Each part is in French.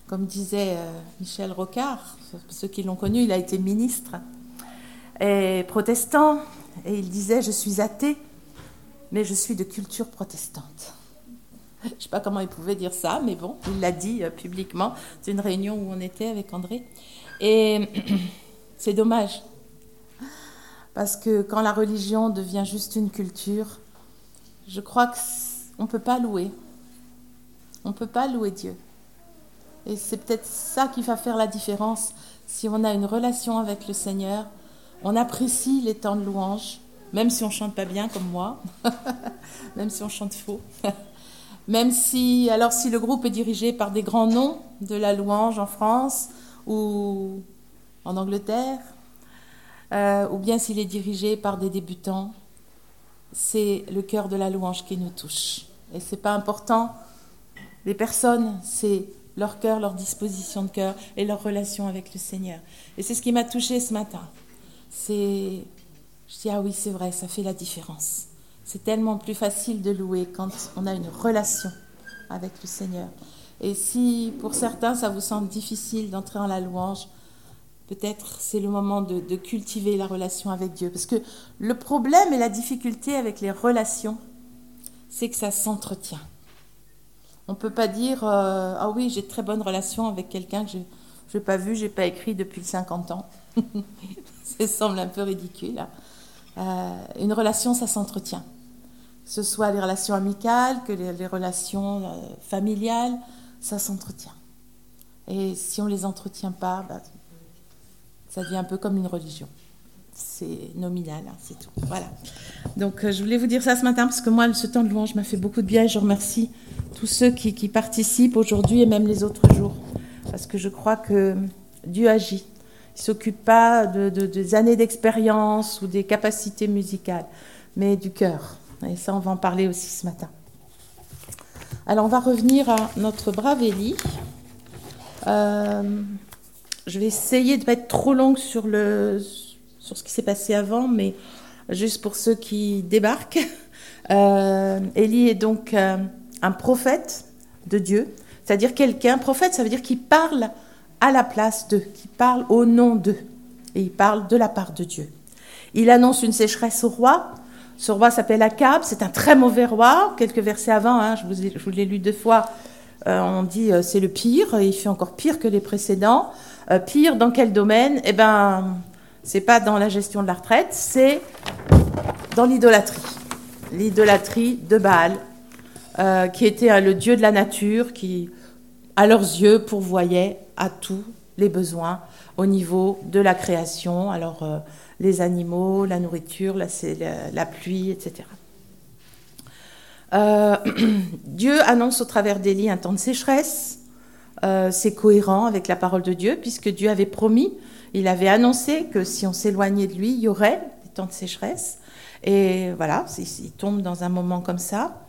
Comme disait Michel Rocard, ceux qui l'ont connu, il a été ministre et protestant, et il disait « Je suis athée, mais je suis de culture protestante ». Je ne sais pas comment il pouvait dire ça, mais bon, il l'a dit publiquement. C'est une réunion où on était avec André. Et c'est dommage, parce que quand la religion devient juste une culture, je crois qu'on ne peut pas louer. On ne peut pas louer Dieu. Et c'est peut-être ça qui va faire la différence. Si on a une relation avec le Seigneur, on apprécie les temps de louange, même si on ne chante pas bien comme moi, même si on chante faux. Même si le groupe est dirigé par des grands noms de la louange en France ou en Angleterre, ou bien s'il est dirigé par des débutants, c'est le cœur de la louange qui nous touche. Et ce n'est pas important. Les personnes, c'est leur cœur, leur disposition de cœur et leur relation avec le Seigneur. Et c'est ce qui m'a touchée ce matin. Je dis, ah oui, c'est vrai, ça fait la différence. C'est tellement plus facile de louer quand on a une relation avec le Seigneur. Et si, pour certains, ça vous semble difficile d'entrer en la louange, peut-être c'est le moment de cultiver la relation avec Dieu. Parce que le problème et la difficulté avec les relations, c'est que ça s'entretient. On ne peut pas dire « Ah oui, j'ai de très bonne relation avec quelqu'un que je n'ai pas vu, je n'ai pas écrit depuis 50 ans. » Ça semble un peu ridicule. Une relation, ça s'entretient. Que ce soit les relations amicales, que les relations familiales, ça s'entretient. Et si on ne les entretient pas, ça devient un peu comme une religion. C'est nominal, c'est tout. Voilà. Donc, je voulais vous dire ça ce matin, parce que moi, ce temps de louange m'a fait beaucoup de bien, et je remercie tous ceux qui participent aujourd'hui et même les autres jours. Parce que je crois que Dieu agit. Il ne s'occupe pas des années d'expérience ou des capacités musicales, mais du cœur. Et ça, on va en parler aussi ce matin. Alors, on va revenir à notre brave Élie. Je vais essayer de ne pas être trop longue sur ce qui s'est passé avant, mais juste pour ceux qui débarquent. Élie est donc un prophète de Dieu, c'est-à-dire prophète, ça veut dire qu'il parle à la place d'eux, qui parle au nom d'eux, et il parle de la part de Dieu. Il annonce une sécheresse au roi. Ce roi s'appelle Akab, c'est un très mauvais roi. Quelques versets avant, je vous l'ai lu 2 fois, on dit c'est le pire, il fait encore pire que les précédents. Pire dans quel domaine ? Eh bien, c'est pas dans la gestion de la retraite, c'est dans l'idolâtrie. L'idolâtrie de Baal, qui était le dieu de la nature, qui, à leurs yeux, pourvoyait à tous les besoins au niveau de la création. Alors, les animaux, la nourriture, la pluie, etc. Dieu annonce au travers d'Élie un temps de sécheresse. C'est cohérent avec la parole de Dieu, puisque Dieu avait promis, il avait annoncé que si on s'éloignait de lui, il y aurait des temps de sécheresse. Et voilà, il tombe dans un moment comme ça.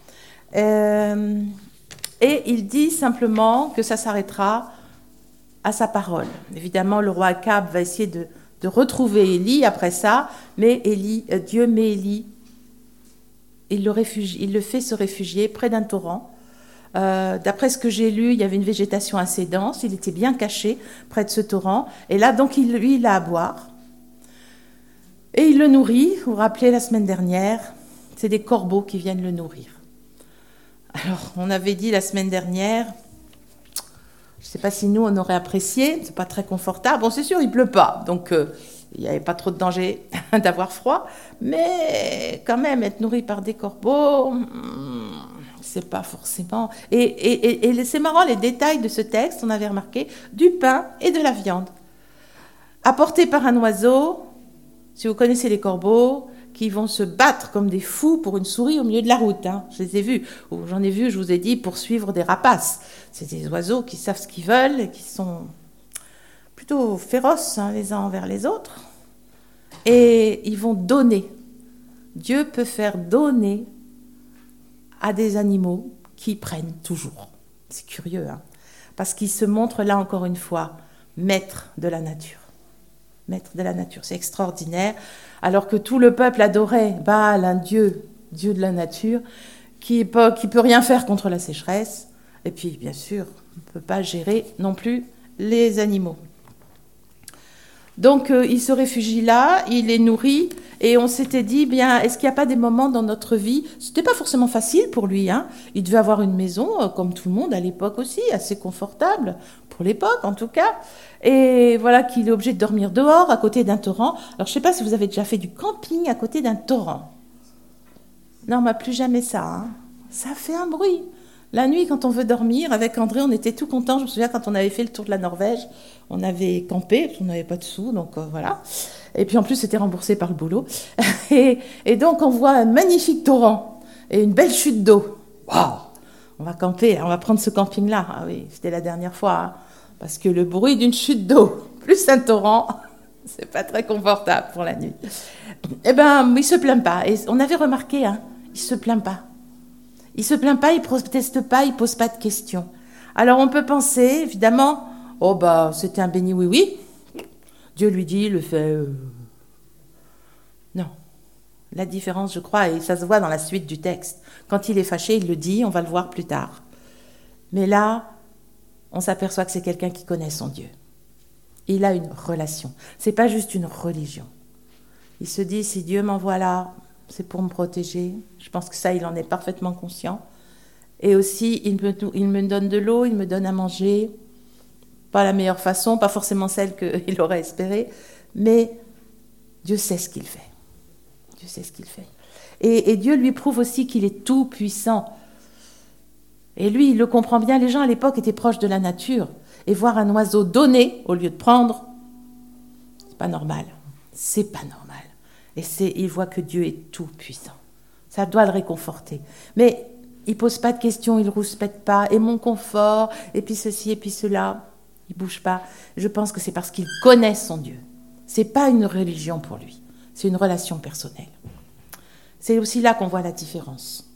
Et il dit simplement que ça s'arrêtera à sa parole. Évidemment, le roi Akab va essayer de retrouver Élie après ça, mais Dieu met Élie, il le fait se réfugier près d'un torrent. D'après ce que j'ai lu, il y avait une végétation assez dense, il était bien caché près de ce torrent, et là donc il a à boire, et il le nourrit. Vous vous rappelez la semaine dernière, c'est des corbeaux qui viennent le nourrir. Alors on avait dit la semaine dernière, je ne sais pas si nous on aurait apprécié, c'est pas très confortable, bon c'est sûr il pleut pas, donc il n'y avait pas trop de danger d'avoir froid, mais quand même être nourri par des corbeaux, c'est pas forcément. Et c'est marrant, les détails de ce texte, on avait remarqué, du pain et de la viande. Apportés par un oiseau, si vous connaissez les corbeaux, qui vont se battre comme des fous pour une souris au milieu de la route. Je les ai vus, ou j'en ai vu, je vous ai dit, poursuivre des rapaces. C'est des oiseaux qui savent ce qu'ils veulent et qui sont plutôt féroces les uns envers les autres. Et ils vont donner. Dieu peut faire donner à des animaux qui prennent toujours. C'est curieux, parce qu'ils se montrent là encore une fois maîtres de la nature. Maîtres de la nature, c'est extraordinaire. Alors que tout le peuple adorait Baal, un dieu de la nature, qui peut rien faire contre la sécheresse. Et puis, bien sûr, on ne peut pas gérer non plus les animaux. Donc, il se réfugie là, il les nourrit, et on s'était dit, bien, est-ce qu'il n'y a pas des moments dans notre vie, c'était pas forcément facile pour lui, hein. Il devait avoir une maison, comme tout le monde à l'époque aussi, assez confortable, pour l'époque en tout cas, et voilà qu'il est obligé de dormir dehors, à côté d'un torrent. Alors, je ne sais pas si vous avez déjà fait du camping à côté d'un torrent. Non, mais plus jamais ça, hein. Ça fait un bruit. La nuit, quand on veut dormir, avec André, on était tout contents. Je me souviens, quand on avait fait le tour de la Norvège, on avait campé, parce qu'on n'avait pas de sous, donc voilà. Et puis en plus, c'était remboursé par le boulot. Et donc, on voit un magnifique torrent et une belle chute d'eau. Waouh! On va camper, on va prendre ce camping-là. Ah oui, c'était la dernière fois, hein, parce que le bruit d'une chute d'eau, plus un torrent, c'est pas très confortable pour la nuit. Eh ben, il se plaint pas. Et on avait remarqué, hein, il se plaint pas. Il se plaint pas, il proteste pas, il pose pas de questions. Alors on peut penser, évidemment, oh bah c'était un béni oui-oui. Dieu lui dit, il le fait. Non. La différence, je crois, et ça se voit dans la suite du texte. Quand il est fâché, il le dit, on va le voir plus tard. Mais là, on s'aperçoit que c'est quelqu'un qui connaît son Dieu. Il a une relation. C'est pas juste une religion. Il se dit, si Dieu m'envoie là, c'est pour me protéger. Je pense que ça, il en est parfaitement conscient. Et aussi, il me donne de l'eau, il me donne à manger. Pas la meilleure façon, pas forcément celle qu'il aurait espérée, mais Dieu sait ce qu'il fait. Dieu sait ce qu'il fait. Et Dieu lui prouve aussi qu'il est tout puissant. Et lui, il le comprend bien. Les gens à l'époque étaient proches de la nature. Et voir un oiseau donner au lieu de prendre, c'est pas normal. C'est pas normal. Et il voit que Dieu est tout puissant. Ça doit le réconforter. Mais il pose pas de questions, il rouspète pas. Et mon confort, et puis ceci, et puis cela. Il bouge pas. Je pense que c'est parce qu'il connaît son Dieu. C'est pas une religion pour lui. C'est une relation personnelle. C'est aussi là qu'on voit la différence.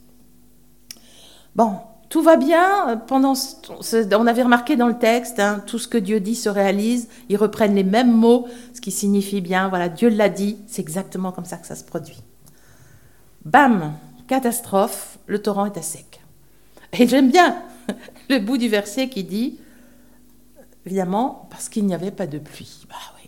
Bon, tout va bien. On avait remarqué dans le texte, hein, tout ce que Dieu dit se réalise. Ils reprennent les mêmes mots, ce qui signifie bien, voilà, Dieu l'a dit. C'est exactement comme ça que ça se produit. Bam, catastrophe, le torrent est à sec. Et j'aime bien le bout du verset qui dit, évidemment, parce qu'il n'y avait pas de pluie. Bah oui.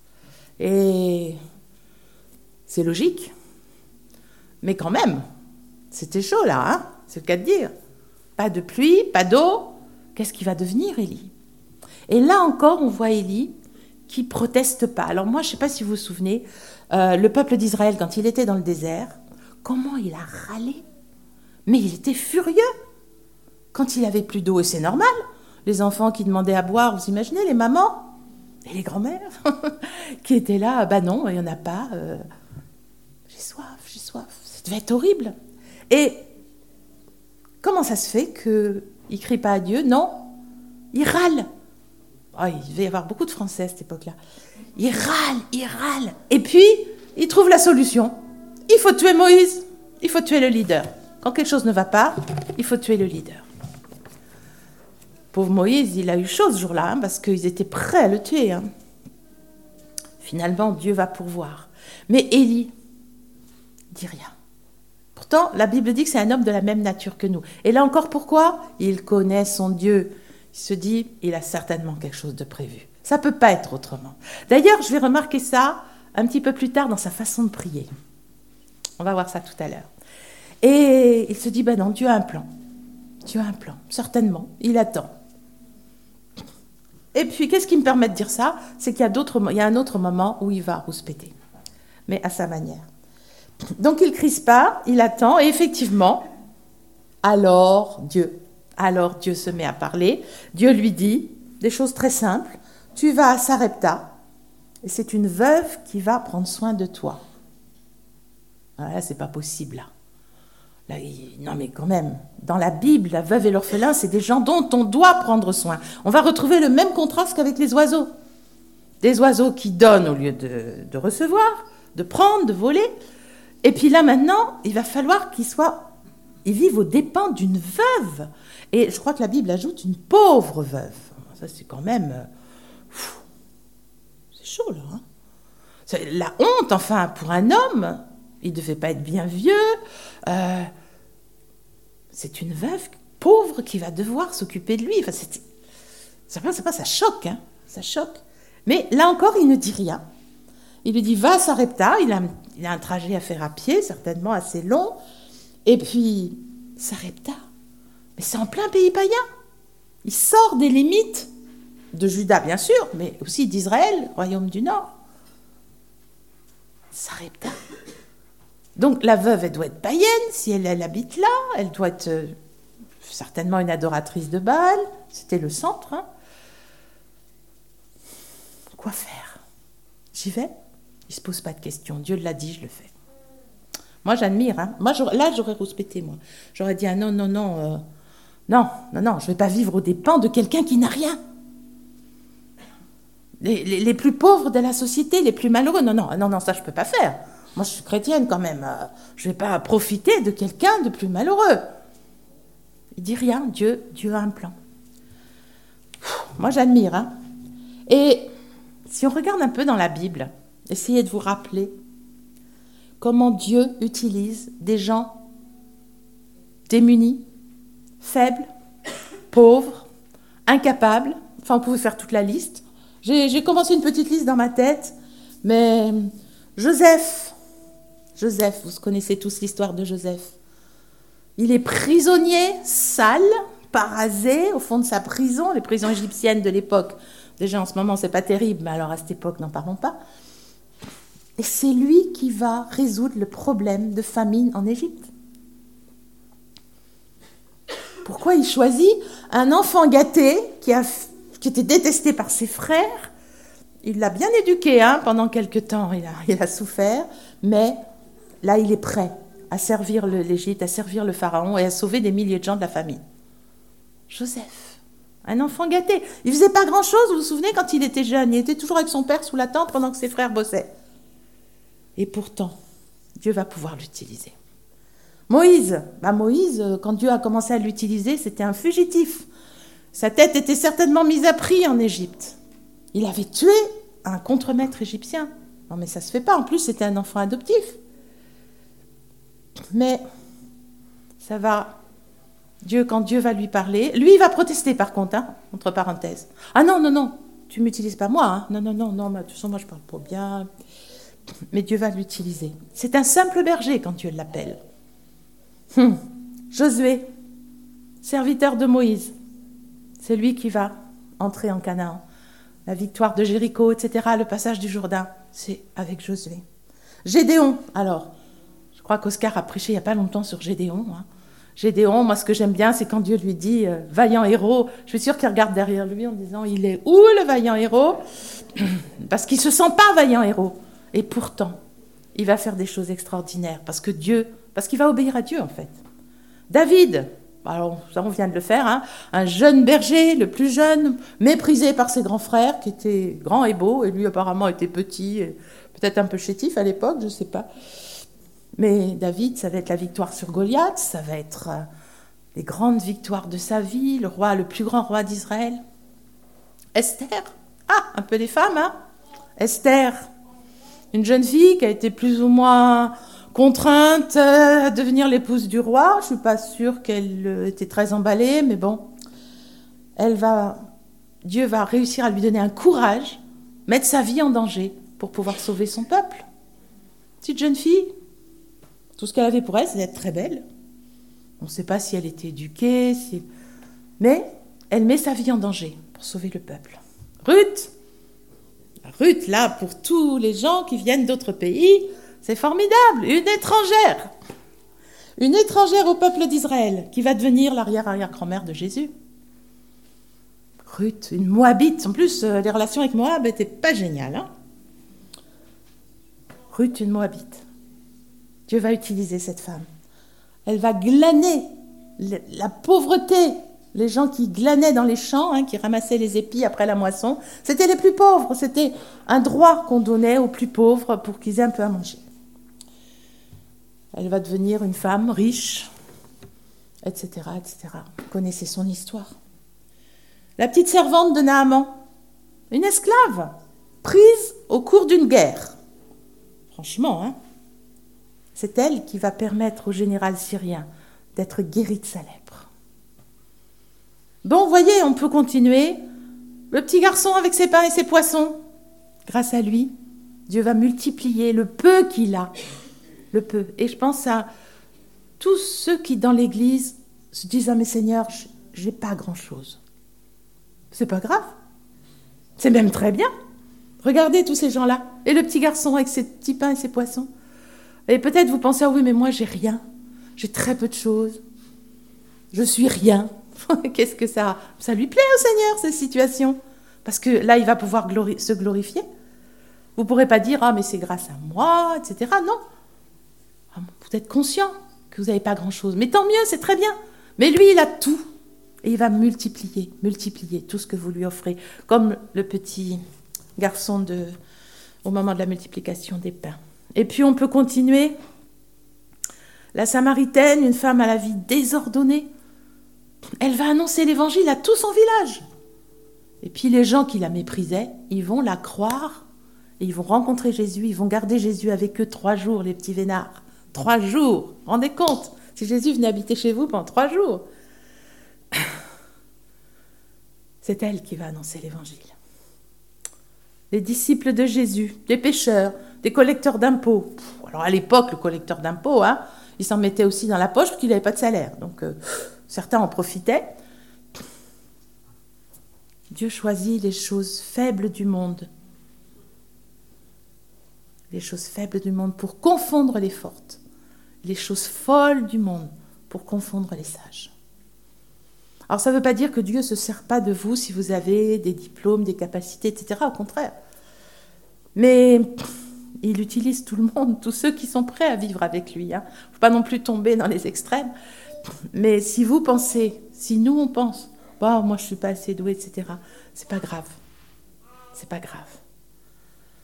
Et c'est logique. Mais quand même, c'était chaud là, hein, c'est le cas de dire. Pas de pluie, pas d'eau. Qu'est-ce qui va devenir, Élie? Et là encore, on voit Élie qui proteste pas. Alors moi, je ne sais pas si vous vous souvenez, le peuple d'Israël, quand il était dans le désert, comment il a râlé. Mais il était furieux quand il avait plus d'eau. Et c'est normal. Les enfants qui demandaient à boire, vous imaginez, les mamans et les grands-mères qui étaient là, bah non, il n'y en a pas. J'ai soif. Ça devait être horrible. Et comment ça se fait qu'il ne crie pas à Dieu? Non, il râle. Oh, il devait y avoir beaucoup de Français à cette époque-là. Il râle. Et puis, il trouve la solution. Il faut tuer Moïse. Il faut tuer le leader. Quand quelque chose ne va pas, il faut tuer le leader. Pauvre Moïse, il a eu chaud ce jour-là, hein, parce qu'ils étaient prêts à le tuer. Hein. Finalement, Dieu va pourvoir. Mais Élie dit rien. Pourtant, la Bible dit que c'est un homme de la même nature que nous. Et là encore, pourquoi? Il connaît son Dieu. Il se dit, il a certainement quelque chose de prévu. Ça ne peut pas être autrement. D'ailleurs, je vais remarquer ça un petit peu plus tard dans sa façon de prier. On va voir ça tout à l'heure. Et il se dit, ben non, Dieu a un plan. Dieu a un plan, certainement. Il attend. Et puis, qu'est-ce qui me permet de dire ça? C'est qu'il y a un autre moment où il va rouspéter, mais à sa manière. Donc, il ne crise pas, il attend, et effectivement, alors Dieu se met à parler. Dieu lui dit des choses très simples. Tu vas à Sarepta, et c'est une veuve qui va prendre soin de toi. Ah, là, c'est pas possible, là. Non, mais quand même, dans la Bible, la veuve et l'orphelin, c'est des gens dont on doit prendre soin. On va retrouver le même contraste qu'avec les oiseaux. Des oiseaux qui donnent au lieu de recevoir, de prendre, de voler. Et puis là, maintenant, il va falloir ils vivent aux dépens d'une veuve. Et je crois que la Bible ajoute une pauvre veuve. Ça, c'est quand même... c'est chaud, là. Hein, c'est la honte, enfin, pour un homme. Il ne devait pas être bien vieux. C'est une veuve pauvre qui va devoir s'occuper de lui. Enfin, ça choque, hein, ça choque. Mais là encore, il ne dit rien. Il lui dit, va à Sarepta, il a un trajet à faire à pied, certainement assez long. Et puis, Sarepta, mais c'est en plein pays païen. Il sort des limites de Juda, bien sûr, mais aussi d'Israël, royaume du Nord. Sarepta. Donc la veuve, elle doit être païenne, si elle habite là, elle doit être certainement une adoratrice de Baal, c'était le centre. Hein. Quoi faire? J'y vais? Il ne se pose pas de questions, Dieu l'a dit, je le fais. Moi j'admire, hein. Moi j'aurais rouspété, moi. J'aurais dit, ah non, je ne vais pas vivre aux dépens de quelqu'un qui n'a rien. Les plus pauvres de la société, les plus malheureux, non, ça je ne peux pas faire. Moi, je suis chrétienne quand même. Je ne vais pas profiter de quelqu'un de plus malheureux. Il dit rien. Dieu a un plan. Moi, j'admire. Hein. Et si on regarde un peu dans la Bible, essayez de vous rappeler comment Dieu utilise des gens démunis, faibles, pauvres, incapables. Enfin, on pouvait faire toute la liste. J'ai commencé une petite liste dans ma tête, mais Joseph, vous connaissez tous l'histoire de Joseph. Il est prisonnier, sale, parasé, au fond de sa prison, les prisons égyptiennes de l'époque. Déjà, en ce moment, c'est pas terrible, mais alors à cette époque, n'en parlons pas. Et c'est lui qui va résoudre le problème de famine en Égypte. Pourquoi il choisit un enfant gâté qui était détesté par ses frères? Il l'a bien éduqué, hein, pendant quelque temps, il a souffert, mais là, il est prêt à servir l'Égypte, à servir le Pharaon et à sauver des milliers de gens de la famine. Joseph, un enfant gâté. Il ne faisait pas grand-chose, vous vous souvenez, quand il était jeune. Il était toujours avec son père sous la tente pendant que ses frères bossaient. Et pourtant, Dieu va pouvoir l'utiliser. Moïse, quand Dieu a commencé à l'utiliser, c'était un fugitif. Sa tête était certainement mise à prix en Égypte. Il avait tué un contremaître égyptien. Non, mais ça ne se fait pas. En plus, c'était un enfant adoptif. Mais ça va. Quand Dieu va lui parler, lui, il va protester par contre, hein, entre parenthèses. Ah non, tu ne m'utilises pas moi. Hein. Non, de toute façon, moi, je parle pas bien. Mais Dieu va l'utiliser. C'est un simple berger quand Dieu l'appelle. Josué, serviteur de Moïse. C'est lui qui va entrer en Canaan. La victoire de Jéricho, etc., le passage du Jourdain, c'est avec Josué. Gédéon, alors, je crois qu'Oscar a prêché il n'y a pas longtemps sur Gédéon. Hein. Gédéon, moi ce que j'aime bien, c'est quand Dieu lui dit « vaillant héros ». Je suis sûre qu'il regarde derrière lui en disant « il est où le vaillant héros ?» Parce qu'il ne se sent pas vaillant héros. Et pourtant, il va faire des choses extraordinaires parce qu'il va obéir à Dieu en fait. David, alors ça on vient de le faire, hein, un jeune berger, le plus jeune, méprisé par ses grands frères qui étaient grands et beaux, et lui apparemment était petit, peut-être un peu chétif à l'époque, je ne sais pas. Mais David, ça va être la victoire sur Goliath, ça va être les grandes victoires de sa vie, le plus grand roi d'Israël. Esther, un peu les femmes, hein. Esther, une jeune fille qui a été plus ou moins contrainte à devenir l'épouse du roi. Je ne suis pas sûre qu'elle était très emballée, mais bon. Dieu va réussir à lui donner un courage, mettre sa vie en danger pour pouvoir sauver son peuple. Petite jeune fille, tout ce qu'elle avait pour elle, c'est d'être très belle. On ne sait pas si elle était éduquée, mais elle met sa vie en danger pour sauver le peuple. Ruth, là, pour tous les gens qui viennent d'autres pays, c'est formidable, une étrangère au peuple d'Israël, qui va devenir l'arrière-arrière-grand-mère de Jésus. Ruth, une Moabite, en plus, les relations avec Moab n'étaient pas géniales. Hein. Ruth, une Moabite. Dieu va utiliser cette femme. Elle va glaner la pauvreté. Les gens qui glanaient dans les champs, hein, qui ramassaient les épis après la moisson, c'était les plus pauvres. C'était un droit qu'on donnait aux plus pauvres pour qu'ils aient un peu à manger. Elle va devenir une femme riche, etc., etc. Vous connaissez son histoire. La petite servante de Naaman, une esclave, prise au cours d'une guerre. Franchement, hein, c'est elle qui va permettre au général syrien d'être guéri de sa lèpre. Bon, voyez, on peut continuer. Le petit garçon avec ses pains et ses poissons, grâce à lui, Dieu va multiplier le peu qu'il a. Le peu. Et je pense à tous ceux qui, dans l'Église, se disent « Ah, mais Seigneur, j'ai pas grand-chose. » C'est pas grave. C'est même très bien. Regardez tous ces gens-là. Et le petit garçon avec ses petits pains et ses poissons. Et peut-être vous pensez « Ah oui, mais moi, j'ai rien. J'ai très peu de choses. Je suis rien. » Qu'est-ce que ça... Ça lui plaît au Seigneur, cette situation. Parce que là, il va pouvoir se glorifier. Vous ne pourrez pas dire « Ah, mais c'est grâce à moi, etc. » Non. Vous êtes conscient que vous n'avez pas grand-chose. Mais tant mieux, c'est très bien. Mais lui, il a tout. Et il va multiplier tout ce que vous lui offrez. Comme le petit garçon au moment de la multiplication des pains. Et puis, on peut continuer. La Samaritaine, une femme à la vie désordonnée, elle va annoncer l'évangile à tout son village. Et puis les gens qui la méprisaient, ils vont la croire, et ils vont rencontrer Jésus, ils vont garder Jésus avec eux 3 jours, les petits vénards. 3 jours, rendez compte, si Jésus venait habiter chez vous pendant 3 jours. C'est elle qui va annoncer l'évangile. Les disciples de Jésus, des pécheurs, des collecteurs d'impôts. Alors à l'époque, le collecteur d'impôts, il s'en mettait aussi dans la poche parce qu'il n'avait pas de salaire. Donc certains en profitaient. Dieu choisit les choses faibles du monde. Les choses faibles du monde pour confondre les fortes. Les choses folles du monde pour confondre les sages. Alors ça ne veut pas dire que Dieu ne se sert pas de vous si vous avez des diplômes, des capacités, etc. Au contraire. Mais il utilise tout le monde, tous ceux qui sont prêts à vivre avec lui. Il ne faut pas non plus tomber dans les extrêmes. Mais si vous pensez, si nous on pense, moi je ne suis pas assez doué, etc., c'est pas grave. C'est pas grave. Pourquoi ?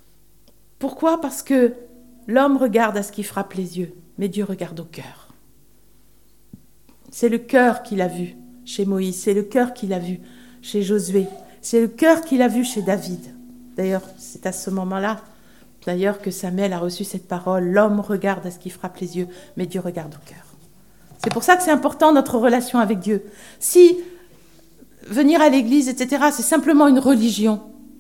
Parce que l'homme regarde à ce qui frappe les yeux, mais Dieu regarde au cœur. C'est le cœur qu'il a vu chez Moïse, c'est le cœur qu'il a vu chez Josué, c'est le cœur qu'il a vu chez David. D'ailleurs, c'est à ce moment-là, que Samuel a reçu cette parole, l'homme regarde à ce qui frappe les yeux, mais Dieu regarde au cœur. C'est pour ça que c'est important notre relation avec Dieu. Si venir à l'église, etc., c'est simplement une religion,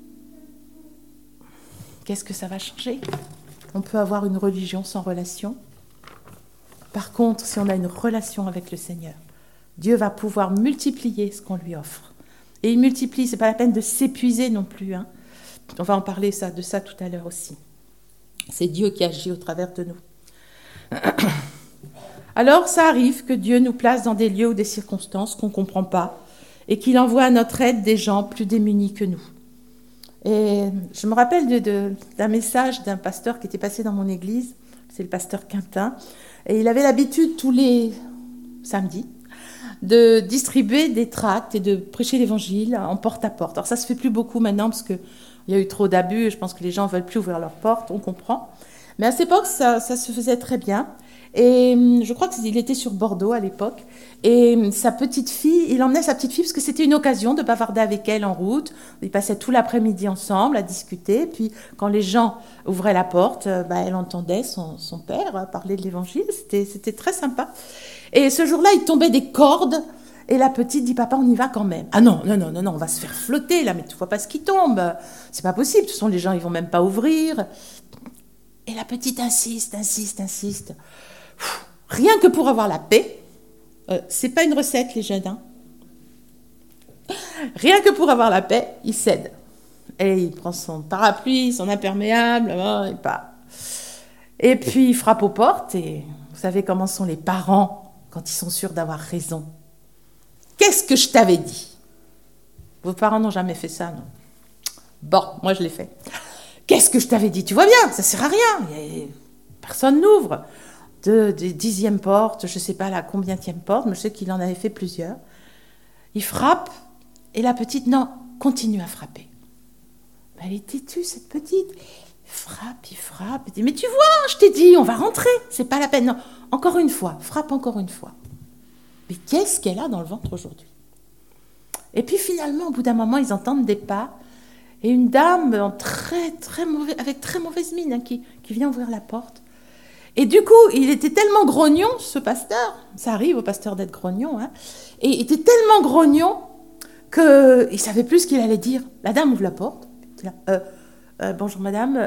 qu'est-ce que ça va changer ? On peut avoir une religion sans relation. Par contre, si on a une relation avec le Seigneur, Dieu va pouvoir multiplier ce qu'on lui offre. Et il multiplie, ce n'est pas la peine de s'épuiser non plus. On va en parler de ça tout à l'heure aussi. C'est Dieu qui agit au travers de nous. Alors, ça arrive que Dieu nous place dans des lieux ou des circonstances qu'on ne comprend pas et qu'il envoie à notre aide des gens plus démunis que nous. Et je me rappelle d'un message d'un pasteur qui était passé dans mon église, c'est le pasteur Quintin, et il avait l'habitude tous les samedis de distribuer des tracts et de prêcher l'évangile en porte-à-porte. Alors ça se fait plus beaucoup maintenant parce qu'il y a eu trop d'abus et je pense que les gens ne veulent plus ouvrir leurs portes, on comprend. Mais à cette époque, ça se faisait très bien. Et je crois qu'il était sur Bordeaux à l'époque. Et sa petite fille, il emmenait sa petite fille parce que c'était une occasion de bavarder avec elle en route. Ils passaient tout l'après-midi ensemble à discuter. Puis quand les gens ouvraient la porte, elle entendait son père parler de l'évangile. C'était très sympa. Et ce jour-là, il tombait des cordes. Et la petite dit, papa, on y va quand même. Ah non, on va se faire flotter là, mais tu vois pas ce qui tombe. C'est pas possible. De toute façon, les gens, ils vont même pas ouvrir. Et la petite insiste. Rien que pour avoir la paix. C'est pas une recette, les jeunes. Rien que pour avoir la paix, il cède. Et il prend son parapluie, son imperméable, il part. Et puis il frappe aux portes. Et vous savez comment sont les parents quand ils sont sûrs d'avoir raison. Qu'est-ce que je t'avais dit ? Vos parents n'ont jamais fait ça, non ? Bon, moi je l'ai fait. Qu'est-ce que je t'avais dit ? Tu vois bien, ça sert à rien. Personne n'ouvre. De 10e porte, je ne sais pas la combienième porte, mais je sais qu'il en avait fait plusieurs. Il frappe, et la petite, non, continue à frapper. Elle est têtue, cette petite. Il frappe. Il dit, mais tu vois, je t'ai dit, on va rentrer. C'est pas la peine. Non, encore une fois, frappe encore une fois. Mais qu'est-ce qu'elle a dans le ventre aujourd'hui ? Et puis finalement, au bout d'un moment, ils entendent des pas. Et une dame avec très mauvaise mine qui vient ouvrir la porte. Et du coup, il était tellement grognon, ce pasteur, ça arrive au pasteur d'être grognon, et il était tellement grognon qu'il ne savait plus ce qu'il allait dire. La dame ouvre la porte. Bonjour madame.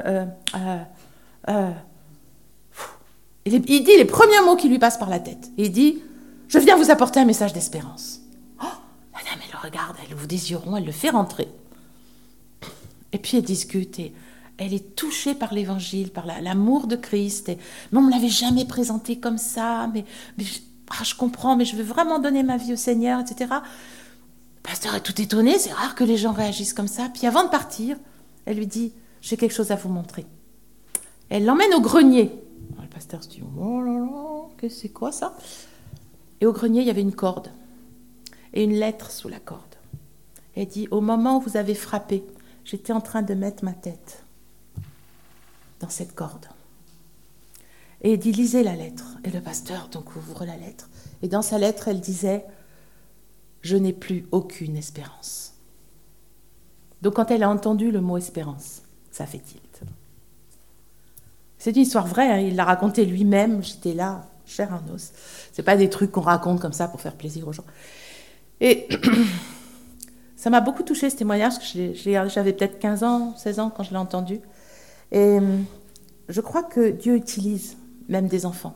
Il dit les premiers mots qui lui passent par la tête. Il dit, je viens vous apporter un message d'espérance. Oh, la dame, elle le regarde, elle ouvre des yeux ronds, elle le fait rentrer. Et puis elle discute et elle est touchée par l'évangile, par l'amour de Christ. Mais on ne me l'avait jamais présenté comme ça. Mais je comprends, mais je veux vraiment donner ma vie au Seigneur, etc. Le pasteur est tout étonné, c'est rare que les gens réagissent comme ça. Puis avant de partir, elle lui dit, j'ai quelque chose à vous montrer. Elle l'emmène au grenier. Alors, le pasteur se dit, oh là là, c'est quoi ça? Et au grenier, il y avait une corde et une lettre sous la corde. Elle dit, au moment où vous avez frappé, j'étais en train de mettre ma tête dans cette corde. Et il dit, lisez la lettre. Et le pasteur donc ouvre la lettre. Et dans sa lettre, elle disait, je n'ai plus aucune espérance. Donc quand elle a entendu le mot espérance, ça fait tilt. C'est une histoire vraie, hein, il l'a racontée lui-même, j'étais là, chair en os. C'est pas des trucs qu'on raconte comme ça pour faire plaisir aux gens. Et ça m'a beaucoup touchée ce témoignage, parce que j'avais peut-être 15 ans, 16 ans quand je l'ai entendu. Et je crois que Dieu utilise même des enfants.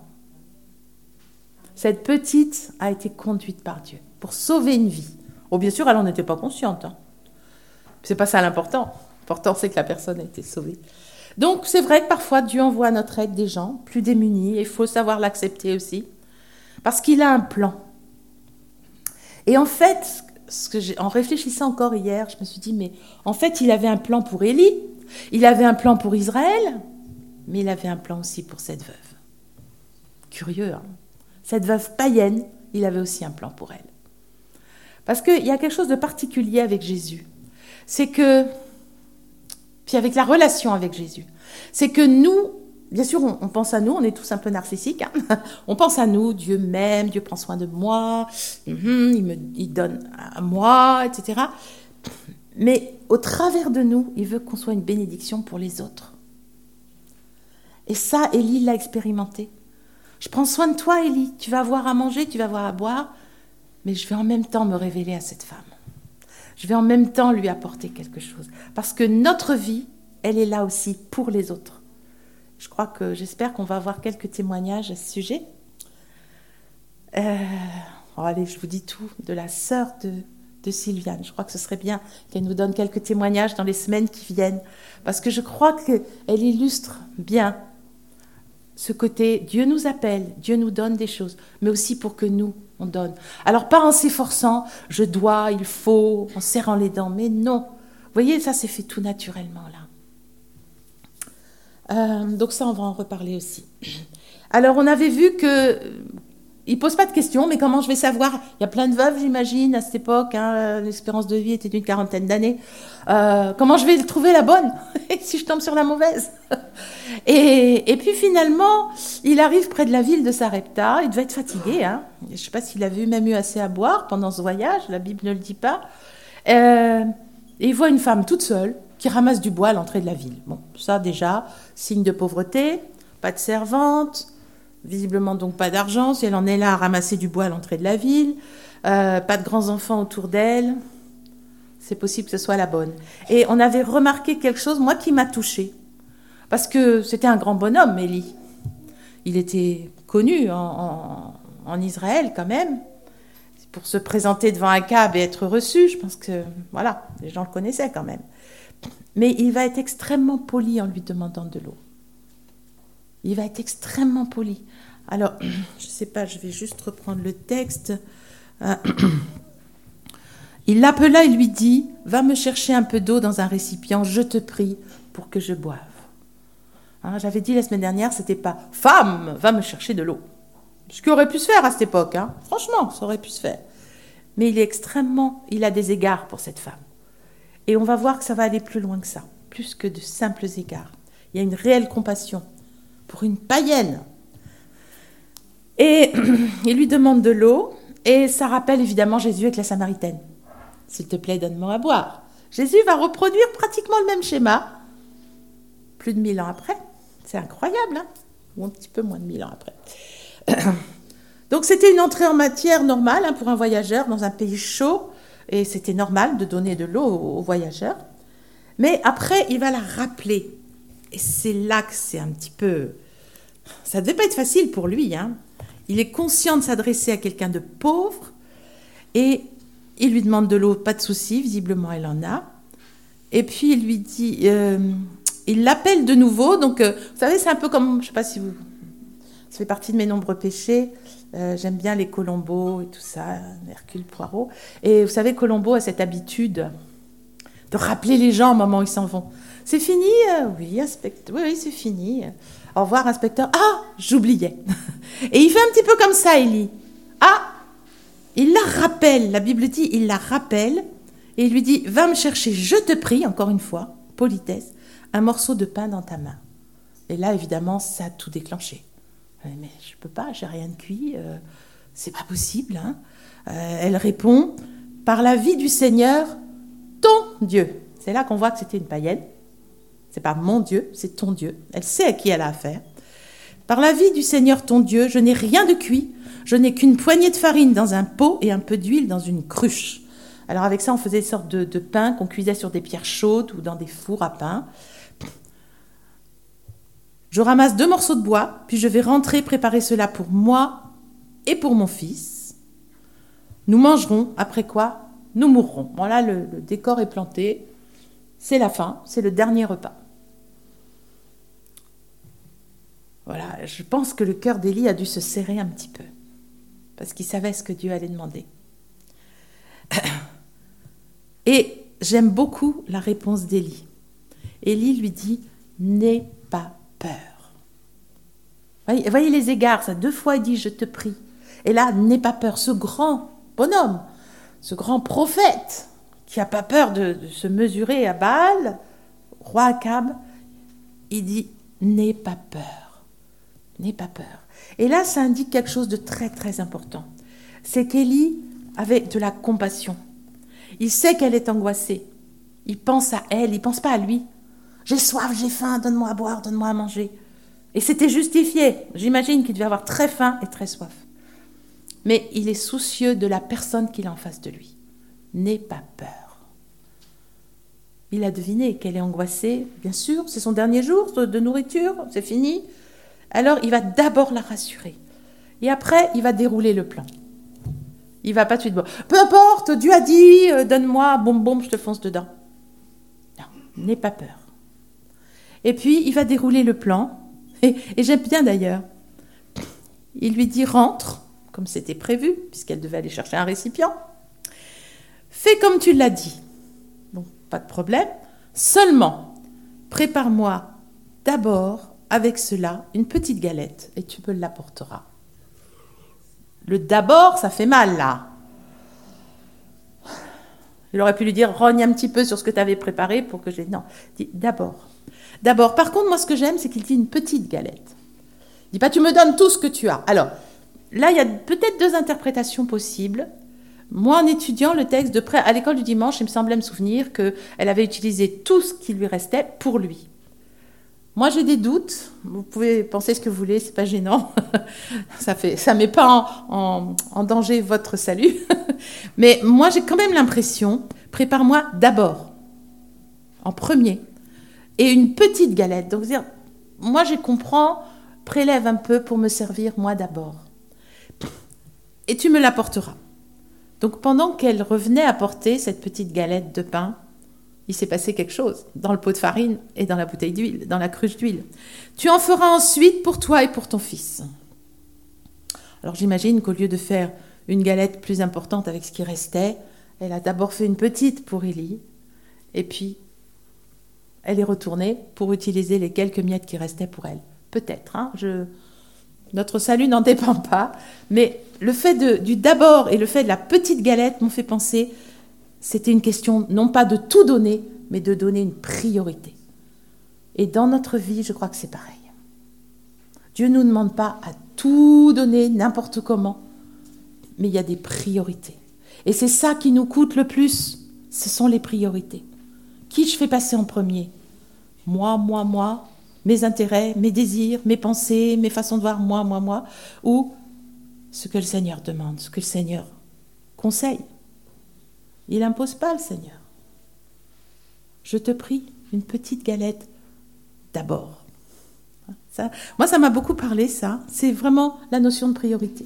Cette petite a été conduite par Dieu pour sauver une vie. Oh, bien sûr, elle n'en était pas consciente. Hein. C'est pas ça l'important. L'important, c'est que la personne a été sauvée. Donc, c'est vrai que parfois, Dieu envoie à notre aide des gens plus démunis, et il faut savoir l'accepter aussi, parce qu'il a un plan. Et en fait, en réfléchissant encore hier, je me suis dit, mais en fait, il avait un plan pour Élie, il avait un plan pour Israël, mais il avait un plan aussi pour cette veuve. Curieux, hein? Cette veuve païenne, il avait aussi un plan pour elle. Parce qu'il y a quelque chose de particulier avec Jésus. C'est que, puis avec la relation avec Jésus, c'est que nous, bien sûr, on pense à nous, on est tous un peu narcissiques, hein. On pense à nous, Dieu m'aime, Dieu prend soin de moi, il donne à moi, etc. Mais au travers de nous, il veut qu'on soit une bénédiction pour les autres. Et ça, Élie l'a expérimenté. Je prends soin de toi, Élie, tu vas avoir à manger, tu vas avoir à boire, mais je vais en même temps me révéler à cette femme. Je vais en même temps lui apporter quelque chose. Parce que notre vie, elle est là aussi pour les autres. J'espère qu'on va avoir quelques témoignages à ce sujet. Allez, je vous dis tout, de la sœur de Sylviane. Je crois que ce serait bien qu'elle nous donne quelques témoignages dans les semaines qui viennent. Parce que je crois qu'elle illustre bien ce côté, Dieu nous appelle, Dieu nous donne des choses, mais aussi pour que nous, on donne. Alors, pas en s'efforçant, je dois, il faut, en serrant les dents, mais non. Vous voyez, ça s'est fait tout naturellement, là. Donc ça, on va en reparler aussi. Alors, on avait vu que il ne pose pas de questions, mais comment je vais savoir? Il y a plein de veuves, j'imagine, à cette époque. Hein, l'espérance de vie était d'une 40aine d'années. Comment je vais trouver la bonne si je tombe sur la mauvaise? Et puis finalement, il arrive près de la ville de Sarepta. Il devait être fatigué. Hein. Je ne sais pas s'il avait même eu assez à boire pendant ce voyage. La Bible ne le dit pas. Et il voit une femme toute seule qui ramasse du bois à l'entrée de la ville. Bon, ça déjà, signe de pauvreté, pas de servante. Visiblement donc pas d'argent, si elle en est là à ramasser du bois à l'entrée de la ville, pas de grands enfants autour d'elle, c'est possible que ce soit la bonne. Et on avait remarqué quelque chose, moi, qui m'a touchée, parce que c'était un grand bonhomme, Élie. Il était connu en Israël quand même, pour se présenter devant Akab et être reçu, je pense que, voilà, les gens le connaissaient quand même. Mais il va être extrêmement poli en lui demandant de l'eau. Il va être extrêmement poli. Alors, je ne sais pas, je vais juste reprendre le texte. Il l'appela et lui dit, « Va me chercher un peu d'eau dans un récipient, je te prie, pour que je boive. » Hein, j'avais dit la semaine dernière, c'était pas « Femme, va me chercher de l'eau ». Ce qui aurait pu se faire à cette époque. Hein. Franchement, ça aurait pu se faire. Mais il a des égards pour cette femme. Et on va voir que ça va aller plus loin que ça, plus que de simples égards. Il y a une réelle compassion pour une païenne. Et il lui demande de l'eau, et ça rappelle évidemment Jésus avec la Samaritaine. « S'il te plaît, donne-moi à boire. » Jésus va reproduire pratiquement le même schéma, plus de 1000 ans après. C'est incroyable, hein? Ou un petit peu moins de 1000 ans après. Donc c'était une entrée en matière normale hein, pour un voyageur dans un pays chaud. et c'était normal de donner de l'eau aux voyageurs. Mais après, il va la rappeler. Et c'est là que c'est un petit peu... Ça ne devait pas être facile pour lui, hein. Il est conscient de s'adresser à quelqu'un de pauvre, et il lui demande de l'eau, pas de souci, visiblement elle en a. Et puis il lui dit... il l'appelle de nouveau, donc vous savez, c'est un peu comme... Je ne sais pas si vous... Ça fait partie de mes nombreux péchés. J'aime bien les Colombo et tout ça, Hercule Poirot. Et vous savez, Colombo a cette habitude de rappeler les gens au moment où ils s'en vont. C'est fini? Oui, inspecteur. Oui, c'est fini. Au revoir, inspecteur. Ah, j'oubliais. Et il fait un petit peu comme ça, Élie. Ah, il la rappelle. La Bible dit, il la rappelle. Et il lui dit, va me chercher, je te prie, encore une fois, politesse, un morceau de pain dans ta main. Et là, évidemment, ça a tout déclenché. Mais je peux pas, j'ai rien de cuit, c'est pas possible. Hein. Elle répond, par la vie du Seigneur, ton Dieu. C'est là qu'on voit que c'était une païenne. C'est pas mon Dieu, c'est ton Dieu. Elle sait à qui elle a affaire. Par la vie du Seigneur, ton Dieu, je n'ai rien de cuit. Je n'ai qu'une poignée de farine dans un pot et un peu d'huile dans une cruche. Alors avec ça, on faisait des sortes de pain qu'on cuisait sur des pierres chaudes ou dans des fours à pain. Je ramasse 2 morceaux de bois, puis je vais rentrer préparer cela pour moi et pour mon fils. Nous mangerons, après quoi nous mourrons. Voilà, le décor est planté. C'est la fin, c'est le dernier repas. Voilà, je pense que le cœur d'Élie a dû se serrer un petit peu, parce qu'il savait ce que Dieu allait demander. Et j'aime beaucoup la réponse d'Élie. Élie lui dit, n'aie pas peur. Voyez les égards, ça 2 fois il dit, je te prie. Et là, n'aie pas peur, ce grand bonhomme, ce grand prophète, qui n'a pas peur de se mesurer à Baal, roi Akab, il dit, n'aie pas peur, n'aie pas peur. Et là, ça indique quelque chose de très très important. C'est qu'Élie avait de la compassion. Il sait qu'elle est angoissée. Il pense à elle, il ne pense pas à lui. J'ai soif, j'ai faim, donne-moi à boire, donne-moi à manger. Et c'était justifié. J'imagine qu'il devait avoir très faim et très soif. Mais il est soucieux de la personne qu'il a en face de lui. N'aie pas peur. Il a deviné qu'elle est angoissée. Bien sûr, c'est son dernier jour de nourriture, c'est fini. Alors, il va d'abord la rassurer. Et après, il va dérouler le plan. Il va pas tout de suite dire, peu importe, Dieu a dit, donne-moi, boum, je te fonce dedans. Non, n'aie pas peur. Et puis, il va dérouler le plan. Et j'aime bien d'ailleurs. Il lui dit, rentre, comme c'était prévu, puisqu'elle devait aller chercher un récipient. Fais comme tu l'as dit. Bon, pas de problème. Seulement, prépare-moi d'abord avec cela une petite galette et tu me l'apporteras. Le d'abord, ça fait mal, là. Il aurait pu lui dire, rogne un petit peu sur ce que tu avais préparé pour que j'ai... Non, il dit d'abord. D'abord, par contre, moi, ce que j'aime, c'est qu'il dit une petite galette. Il dit pas, tu me donnes tout ce que tu as. Alors, là, il y a peut-être 2 interprétations possibles. Moi, en étudiant le texte de près, à l'école du dimanche, il me semblait me souvenir qu'elle avait utilisé tout ce qui lui restait pour lui. Moi, j'ai des doutes. Vous pouvez penser ce que vous voulez, c'est pas gênant. Ça met pas en danger votre salut. Mais moi, j'ai quand même l'impression, prépare-moi d'abord, en premier, et une petite galette. Donc, dire, moi, je comprends, prélève un peu pour me servir, moi d'abord. Et tu me l'apporteras. Donc, pendant qu'elle revenait apporter cette petite galette de pain, il s'est passé quelque chose dans le pot de farine et dans la bouteille d'huile, dans la cruche d'huile. Tu en feras ensuite pour toi et pour ton fils. Alors j'imagine qu'au lieu de faire une galette plus importante avec ce qui restait, elle a d'abord fait une petite pour Élie, et puis elle est retournée pour utiliser les quelques miettes qui restaient pour elle. Peut-être, hein, notre salut n'en dépend pas, mais le fait du d'abord et le fait de la petite galette m'ont fait penser... C'était une question non pas de tout donner, mais de donner une priorité. Et dans notre vie, je crois que c'est pareil. Dieu ne nous demande pas à tout donner n'importe comment, mais il y a des priorités. Et c'est ça qui nous coûte le plus, ce sont les priorités. Qui je fais passer en premier ? Moi, mes intérêts, mes désirs, mes pensées, mes façons de voir, moi, ou ce que le Seigneur demande, ce que le Seigneur conseille. Il n'impose pas, le Seigneur. Je te prie, une petite galette d'abord. Moi, ça m'a beaucoup parlé, ça. C'est vraiment la notion de priorité.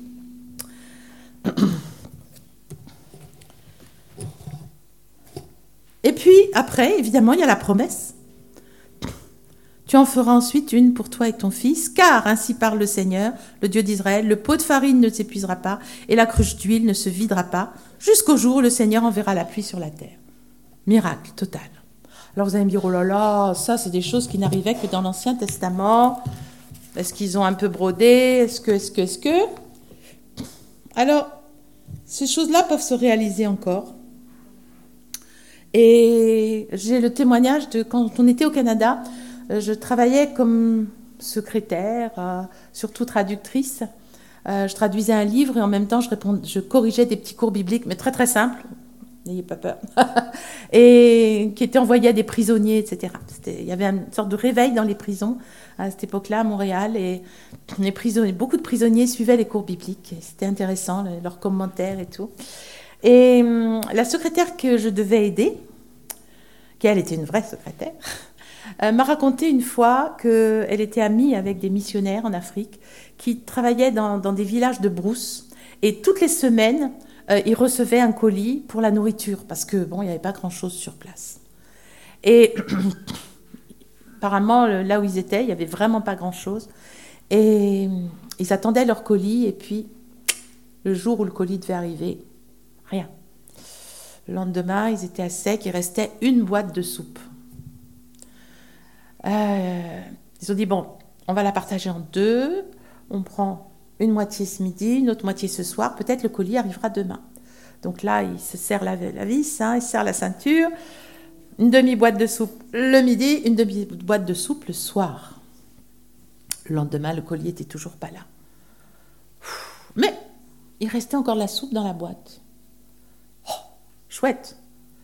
Et puis, après, évidemment, il y a la promesse. Tu en feras ensuite une pour toi et ton fils, car ainsi parle le Seigneur, le Dieu d'Israël, le pot de farine ne s'épuisera pas et la cruche d'huile ne se videra pas, jusqu'au jour où le Seigneur enverra la pluie sur la terre. Miracle total. Alors vous allez me dire, oh là là, ça c'est des choses qui n'arrivaient que dans l'Ancien Testament. Est-ce qu'ils ont un peu brodé? Est-ce que Alors, ces choses-là peuvent se réaliser encore. Et j'ai le témoignage de quand on était au Canada, je travaillais comme secrétaire, surtout traductrice. Je traduisais un livre et en même temps je corrigeais des petits cours bibliques, mais très très simples, n'ayez pas peur, et qui étaient envoyés à des prisonniers, etc. Il y avait une sorte de réveil dans les prisons à cette époque-là à Montréal, et beaucoup de prisonniers suivaient les cours bibliques. C'était intéressant, leurs commentaires et tout. Et la secrétaire que je devais aider, qui elle était une vraie secrétaire, m'a raconté une fois qu'elle était amie avec des missionnaires en Afrique qui travaillaient dans des villages de brousse, et toutes les semaines, ils recevaient un colis pour la nourriture, parce que bon, il n'y avait pas grand-chose sur place. Et apparemment, là où ils étaient, il n'y avait vraiment pas grand-chose. Et ils attendaient leur colis, et puis le jour où le colis devait arriver, rien. Le lendemain, ils étaient à sec, il restait une boîte de soupe. Ils ont dit, bon, on va la partager en deux, on prend une moitié ce midi, une autre moitié ce soir, peut-être le colis arrivera demain. Donc là, il se serre la vis, il se serre la ceinture, une demi-boîte de soupe le midi, une demi-boîte de soupe le soir. Le lendemain, le colis n'était toujours pas là. Mais il restait encore de la soupe dans la boîte. Oh, chouette.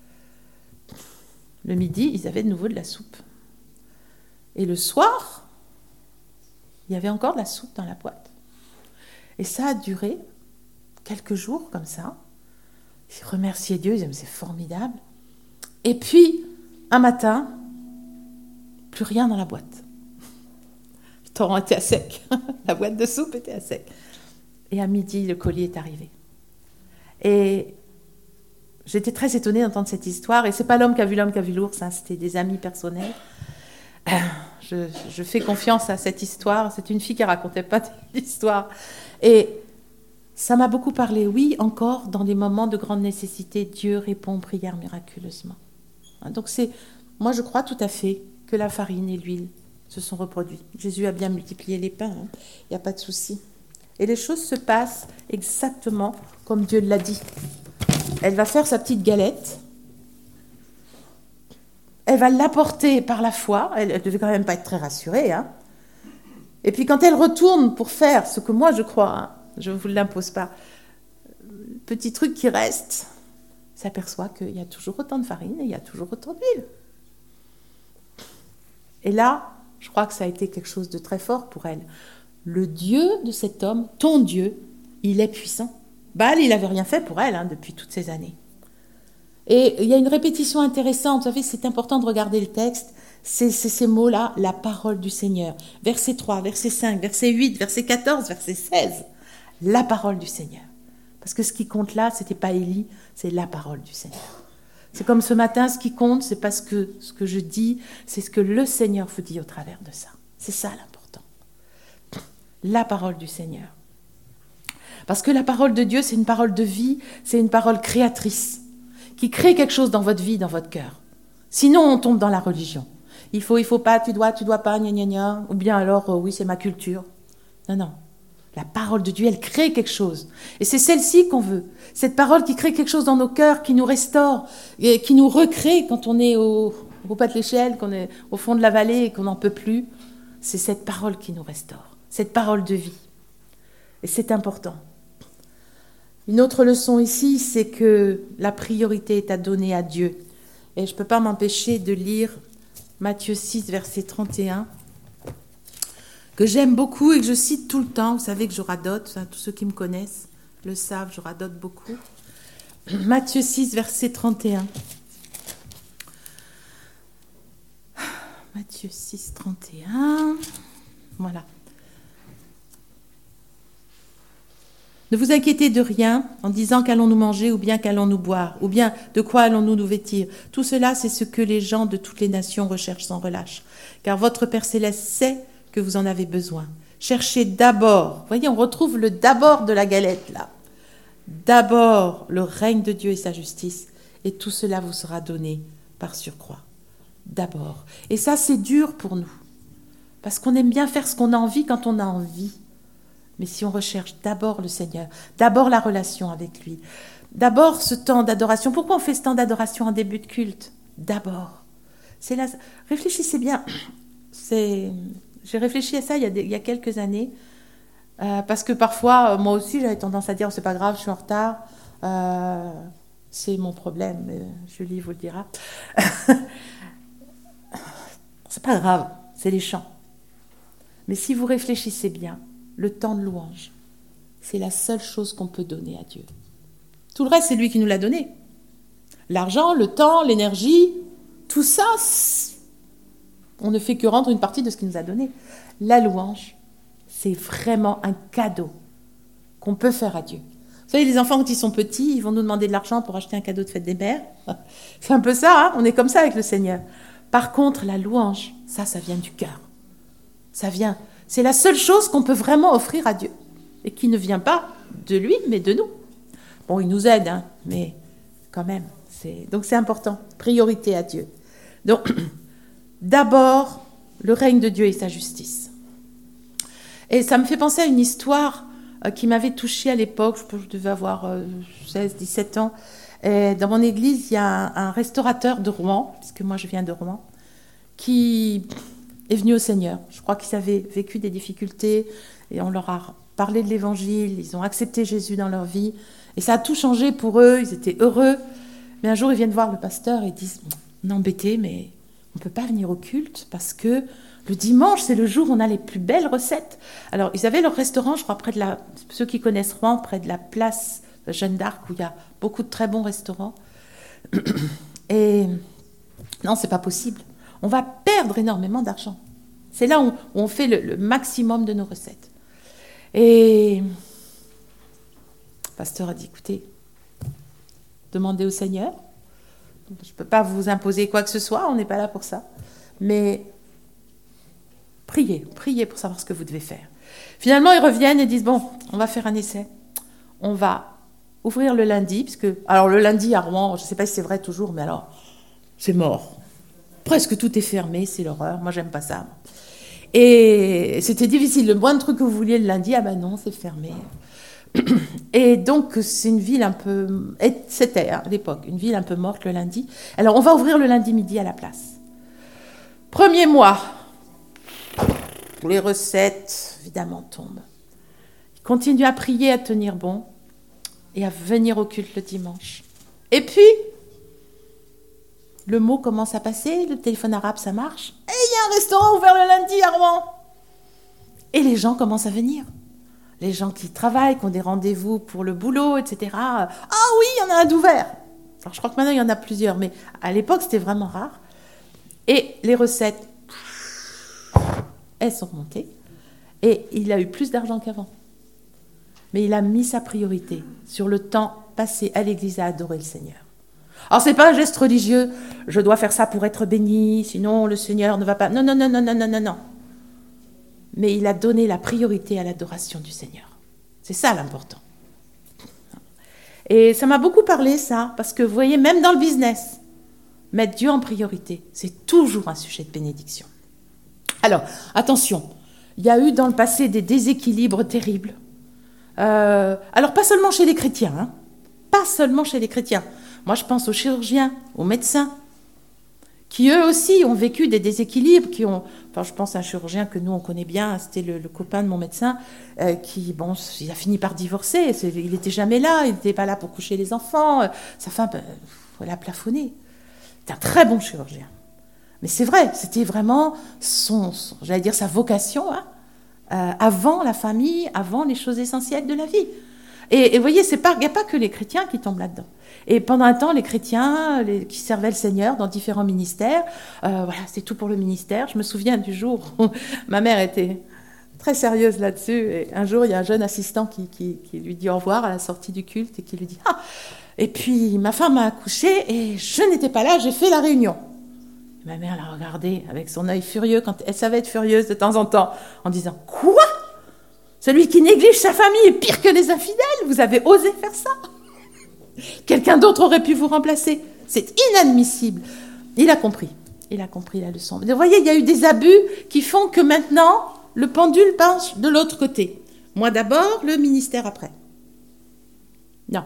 Le midi, ils avaient de nouveau de la soupe. Et le soir, il y avait encore de la soupe dans la boîte. Et ça a duré quelques jours comme ça. Ils remerciaient Dieu, ils disaient, mais c'est formidable. Et puis, un matin, plus rien dans la boîte. Le torrent était à sec. La boîte de soupe était à sec. Et à midi, le colis est arrivé. Et j'étais très étonnée d'entendre cette histoire. Et c'est pas l'homme qui a vu l'ours, hein, c'était des amis personnels. Je fais confiance à cette histoire. C'est une fille qui racontait pas d'histoire. Et ça m'a beaucoup parlé. Oui, encore, dans des moments de grande nécessité, Dieu répond aux prières miraculeusement. Donc moi je crois tout à fait que la farine et l'huile se sont reproduits. Jésus a bien multiplié les pains, il n'y a pas de souci. Et les choses se passent exactement comme Dieu l'a dit. Elle va faire sa petite galette. Elle va l'apporter par la foi. Elle ne devait quand même pas être très rassurée. Et puis quand elle retourne pour faire ce que moi je crois, je ne vous l'impose pas, le petit truc qui reste, s'aperçoit qu'il y a toujours autant de farine et il y a toujours autant d'huile. Et là, je crois que ça a été quelque chose de très fort pour elle. Le Dieu de cet homme, ton Dieu, il est puissant. Baal, il n'avait rien fait pour elle depuis toutes ces années. Et il y a une répétition intéressante. Vous savez, c'est important de regarder le texte. C'est ces mots-là, la parole du Seigneur. Verset 3, verset 5, verset 8, verset 14, verset 16. La parole du Seigneur. Parce que ce qui compte là, ce n'était pas Élie, c'est la parole du Seigneur. C'est comme ce matin, ce qui compte, c'est pas ce que je dis, c'est ce que le Seigneur vous dit au travers de ça. C'est ça l'important. La parole du Seigneur. Parce que la parole de Dieu, c'est une parole de vie, c'est une parole créatrice, qui crée quelque chose dans votre vie, dans votre cœur. Sinon, on tombe dans la religion. Il faut pas, tu dois pas, gna gna gna. Ou bien alors, oui, c'est ma culture. Non. La parole de Dieu, elle crée quelque chose. Et c'est celle-ci qu'on veut. Cette parole qui crée quelque chose dans nos cœurs, qui nous restaure, et qui nous recrée quand on est au bas de l'échelle, qu'on est au fond de la vallée et qu'on n'en peut plus. C'est cette parole qui nous restaure. Cette parole de vie. Et c'est important. Une autre leçon ici, c'est que la priorité est à donner à Dieu. Et je ne peux pas m'empêcher de lire Matthieu 6, verset 31, que j'aime beaucoup et que je cite tout le temps. Vous savez que je radote, tous ceux qui me connaissent le savent, je radote beaucoup. Matthieu 6, verset 31. Matthieu 6, 31. Voilà. Ne vous inquiétez de rien en disant qu'allons-nous manger ou bien qu'allons-nous boire ou bien de quoi allons-nous nous vêtir. Tout cela, c'est ce que les gens de toutes les nations recherchent sans relâche. Car votre Père Céleste sait que vous en avez besoin. Cherchez d'abord, voyez, on retrouve le d'abord de la galette là. D'abord le règne de Dieu et sa justice et tout cela vous sera donné par surcroît. D'abord. Et ça, c'est dur pour nous. Parce qu'on aime bien faire ce qu'on a envie quand on a envie. Mais si on recherche d'abord le Seigneur, d'abord la relation avec lui, d'abord ce temps d'adoration. Pourquoi on fait ce temps d'adoration en début de culte? D'abord. C'est là. Réfléchissez bien. J'ai réfléchi à ça il y a quelques années. Parce que parfois, moi aussi, j'avais tendance à dire, c'est pas grave, je suis en retard. C'est mon problème. Julie vous le dira. C'est pas grave, c'est les chants. Mais si vous réfléchissez bien, le temps de louange, c'est la seule chose qu'on peut donner à Dieu. Tout le reste, c'est lui qui nous l'a donné. L'argent, le temps, l'énergie, tout ça, on ne fait que rendre une partie de ce qu'il nous a donné. La louange, c'est vraiment un cadeau qu'on peut faire à Dieu. Vous savez, les enfants, quand ils sont petits, ils vont nous demander de l'argent pour acheter un cadeau de fête des mères. C'est un peu ça, hein, on est comme ça avec le Seigneur. Par contre, la louange, ça vient du cœur. Ça vient... C'est la seule chose qu'on peut vraiment offrir à Dieu et qui ne vient pas de lui, mais de nous. Bon, il nous aide, hein, mais quand même. Donc c'est important. Priorité à Dieu. Donc, d'abord, le règne de Dieu et sa justice. Et ça me fait penser à une histoire qui m'avait touchée à l'époque. Je devais avoir 16, 17 ans. Et dans mon église, il y a un restaurateur de Rouen, puisque moi je viens de Rouen, qui est venu au Seigneur. Je crois qu'ils avaient vécu des difficultés et on leur a parlé de l'évangile, ils ont accepté Jésus dans leur vie et ça a tout changé pour eux, ils étaient heureux. Mais un jour, ils viennent voir le pasteur et disent « On est embêtés, mais on ne peut pas venir au culte parce que le dimanche, c'est le jour où on a les plus belles recettes. » Alors, ils avaient leur restaurant, je crois, près de ceux qui connaissent Rouen, près de la place Jeanne d'Arc où il y a beaucoup de très bons restaurants. Et non, c'est pas possible. On va perdre énormément d'argent. C'est là où on fait le maximum de nos recettes. Et le pasteur a dit, écoutez, demandez au Seigneur. Je ne peux pas vous imposer quoi que ce soit, on n'est pas là pour ça. Mais priez pour savoir ce que vous devez faire. Finalement, ils reviennent et disent, bon, on va faire un essai. On va ouvrir le lundi, alors le lundi à Rouen, je ne sais pas si c'est vrai toujours, mais alors, c'est mort. Presque tout est fermé, c'est l'horreur. Moi, j'aime pas ça. Et c'était difficile. Le moindre truc que vous vouliez le lundi, ah ben non, c'est fermé. Et donc, c'est une ville un peu... C'était, à l'époque, une ville un peu morte le lundi. Alors, on va ouvrir le lundi midi à la place. Premier mois. Les recettes, évidemment, tombent. Ils continuent à prier, à tenir bon et à venir au culte le dimanche. Et puis... le mot commence à passer, le téléphone arabe, ça marche. Et il y a un restaurant ouvert le lundi à Rouen. Et les gens commencent à venir. Les gens qui travaillent, qui ont des rendez-vous pour le boulot, etc. Ah oui, il y en a un d'ouvert. Alors je crois que maintenant, il y en a plusieurs, mais à l'époque, c'était vraiment rare. Et les recettes, elles sont remontées. Et il a eu plus d'argent qu'avant. Mais il a mis sa priorité sur le temps passé à l'église à adorer le Seigneur. Alors, ce n'est pas un geste religieux, je dois faire ça pour être béni, sinon le Seigneur ne va pas... Non. Mais il a donné la priorité à l'adoration du Seigneur. C'est ça l'important. Et ça m'a beaucoup parlé, ça, parce que vous voyez, même dans le business, mettre Dieu en priorité, c'est toujours un sujet de bénédiction. Alors, attention, il y a eu dans le passé des déséquilibres terribles. Alors, pas seulement chez les chrétiens, hein, pas seulement chez les chrétiens. Moi, je pense aux chirurgiens, aux médecins, qui eux aussi ont vécu des déséquilibres, je pense à un chirurgien que nous, on connaît bien, c'était le copain de mon médecin, il a fini par divorcer, il n'était jamais là, il n'était pas là pour coucher les enfants, sa femme, elle a plafonné. C'était un très bon chirurgien. Mais c'est vrai, c'était vraiment sa vocation, hein, avant la famille, avant les choses essentielles de la vie. Et vous voyez, il n'y a pas que les chrétiens qui tombent là-dedans. Et pendant un temps, les chrétiens qui servaient le Seigneur dans différents ministères, voilà, c'est tout pour le ministère. Je me souviens du jour où ma mère était très sérieuse là-dessus. Et un jour, il y a un jeune assistant qui lui dit au revoir à la sortie du culte et qui lui dit « Ah, et puis ma femme a accouché et je n'étais pas là, j'ai fait la réunion. » Ma mère l'a regardé avec son œil furieux, quand elle savait être furieuse de temps en temps, en disant « Quoi ? Celui qui néglige sa famille est pire que les infidèles, vous avez osé faire ça ? Quelqu'un d'autre aurait pu vous remplacer. C'est inadmissible. » Il a compris la leçon. Vous voyez, il y a eu des abus qui font que maintenant, le pendule penche de l'autre côté. Moi d'abord, le ministère après. Non.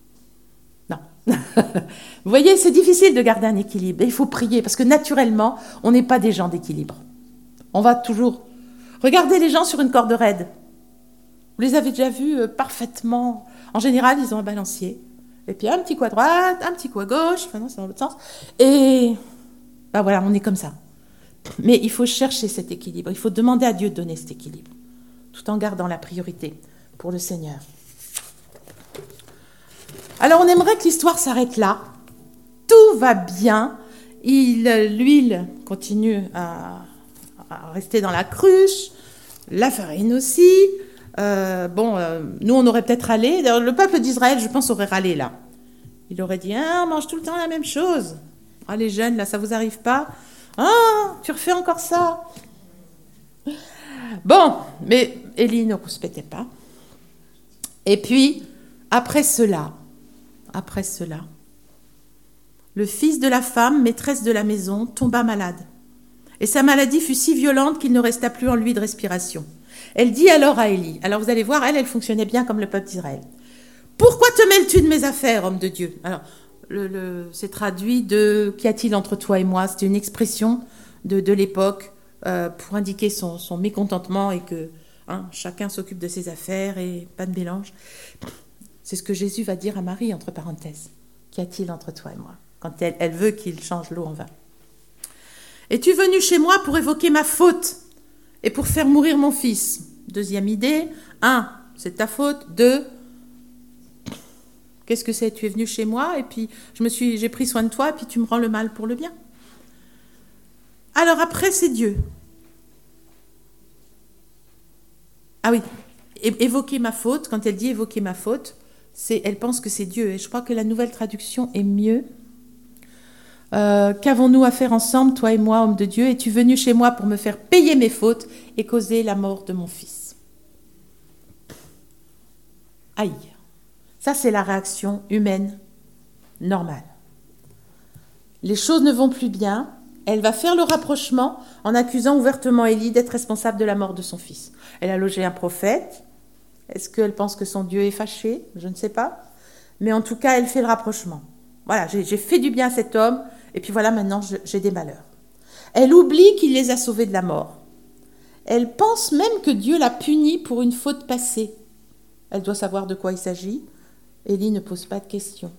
Vous voyez, c'est difficile de garder un équilibre. Et il faut prier, parce que naturellement, on n'est pas des gens d'équilibre. On va toujours... Regardez les gens sur une corde raide. Vous les avez déjà vus parfaitement. En général, ils ont un balancier. Et puis un petit coup à droite, un petit coup à gauche. Enfin non, c'est dans l'autre sens. Et ben voilà, on est comme ça. Mais il faut chercher cet équilibre. Il faut demander à Dieu de donner cet équilibre. Tout en gardant la priorité pour le Seigneur. Alors, on aimerait que l'histoire s'arrête là. Tout va bien. L'huile continue à rester dans la cruche. La farine aussi. Nous, on aurait peut-être râlé. Le peuple d'Israël, je pense, aurait râlé là. Il aurait dit, on mange tout le temps la même chose. Ah, les jeunes, là, ça vous arrive pas? Ah, tu refais encore ça? Bon, mais Élie ne rouspétait pas. Et puis, après cela, le fils de la femme, maîtresse de la maison, tomba malade. Et sa maladie fut si violente qu'il ne resta plus en lui de respiration. Elle dit alors à Élie, alors vous allez voir, elle fonctionnait bien comme le peuple d'Israël. « Pourquoi te mêles-tu de mes affaires, homme de Dieu ?» Alors, c'est traduit de « Qu'y a-t-il entre toi et moi ?» C'était une expression de l'époque pour indiquer son mécontentement et que chacun s'occupe de ses affaires et pas de mélange. C'est ce que Jésus va dire à Marie, entre parenthèses. « Qu'y a-t-il entre toi et moi ?» Quand elle veut qu'il change l'eau en vin. « Es-tu venu chez moi pour évoquer ma faute et pour faire mourir mon fils ?» Deuxième idée. 1, c'est ta faute. 2, qu'est-ce que c'est? Tu es venu chez moi et puis j'ai pris soin de toi et puis tu me rends le mal pour le bien. Alors après, c'est Dieu. Ah oui, évoquer ma faute, quand elle dit évoquer ma faute, elle pense que c'est Dieu. Et je crois que la nouvelle traduction est mieux. Qu'avons-nous à faire ensemble, toi et moi, homme de Dieu? Es-tu venu chez moi pour me faire payer mes fautes et causer la mort de mon fils? Aïe. Ça, c'est la réaction humaine normale. Les choses ne vont plus bien. Elle va faire le rapprochement en accusant ouvertement Élie d'être responsable de la mort de son fils. Elle a logé un prophète. Est-ce qu'elle pense que son Dieu est fâché? Je ne sais pas. Mais en tout cas, elle fait le rapprochement. Voilà, j'ai fait du bien à cet homme, et puis voilà, maintenant, j'ai des malheurs. Elle oublie qu'il les a sauvés de la mort. Elle pense même que Dieu l'a punie pour une faute passée. Elle doit savoir de quoi il s'agit. Élie ne pose pas de questions.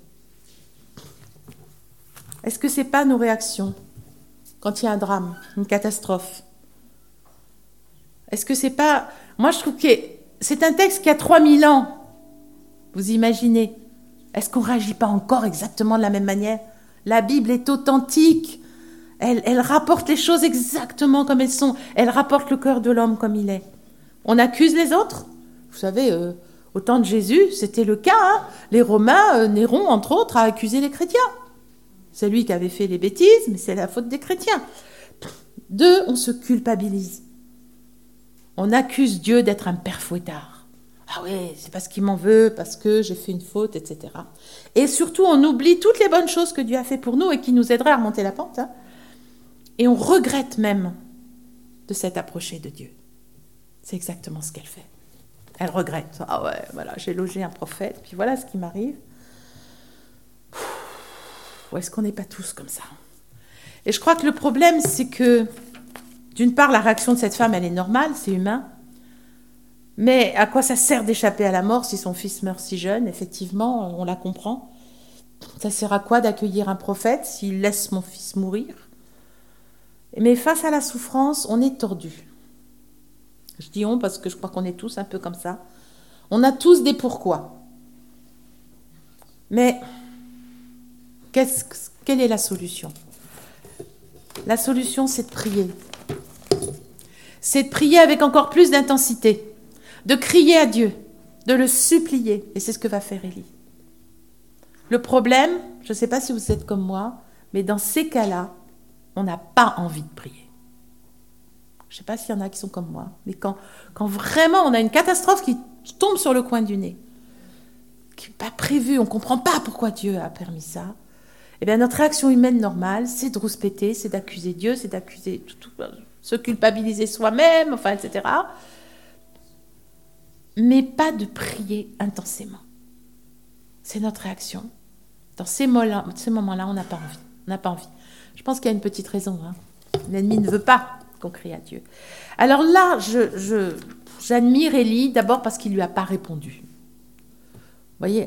Est-ce que ce n'est pas nos réactions quand il y a un drame, une catastrophe? Est-ce que c'est pas... Moi, je trouve que c'est un texte qui a 3000 ans. Vous imaginez? Est-ce qu'on ne réagit pas encore exactement de la même manière? La Bible est authentique. Elle rapporte les choses exactement comme elles sont. Elle rapporte le cœur de l'homme comme il est. On accuse les autres. Vous savez, au temps de Jésus, c'était le cas. Les Romains, Néron, entre autres, a accusé les chrétiens. C'est lui qui avait fait les bêtises, mais c'est la faute des chrétiens. 2, on se culpabilise. On accuse Dieu d'être un père fouettard. Ah oui, c'est parce qu'il m'en veut, parce que j'ai fait une faute, etc. Et surtout, on oublie toutes les bonnes choses que Dieu a fait pour nous et qui nous aideraient à remonter la pente. Et on regrette même de s'être approché de Dieu. C'est exactement ce qu'elle fait. Elle regrette. Ah ouais, voilà, j'ai logé un prophète, puis voilà ce qui m'arrive. Ou est-ce qu'on n'est pas tous comme ça? Et je crois que le problème, c'est que, d'une part, la réaction de cette femme, elle est normale, c'est humain. Mais à quoi ça sert d'échapper à la mort si son fils meurt si jeune? Effectivement, on la comprend. Ça sert à quoi d'accueillir un prophète s'il laisse mon fils mourir? Mais face à la souffrance, on est tordu. Je dis on parce que je crois qu'on est tous un peu comme ça. On a tous des pourquoi. Mais quelle est la solution? La solution, c'est de prier. C'est de prier avec encore plus d'intensité, de crier à Dieu, de le supplier. Et c'est ce que va faire Élie. Le problème, je ne sais pas si vous êtes comme moi, mais dans ces cas-là, on n'a pas envie de prier. Je ne sais pas s'il y en a qui sont comme moi, mais quand vraiment on a une catastrophe qui tombe sur le coin du nez, qui n'est pas prévue, on ne comprend pas pourquoi Dieu a permis ça, eh bien notre réaction humaine normale, c'est de rouspéter, c'est d'accuser Dieu, c'est d'accuser se culpabiliser soi-même, enfin, etc. Mais pas de prier intensément. C'est notre réaction. Dans ces moments-là, on n'a pas envie. On n'a pas envie. Je pense qu'il y a une petite raison. L'ennemi ne veut pas qu'on crie à Dieu. Alors là, j'admire Élie, d'abord parce qu'il ne lui a pas répondu. Vous voyez,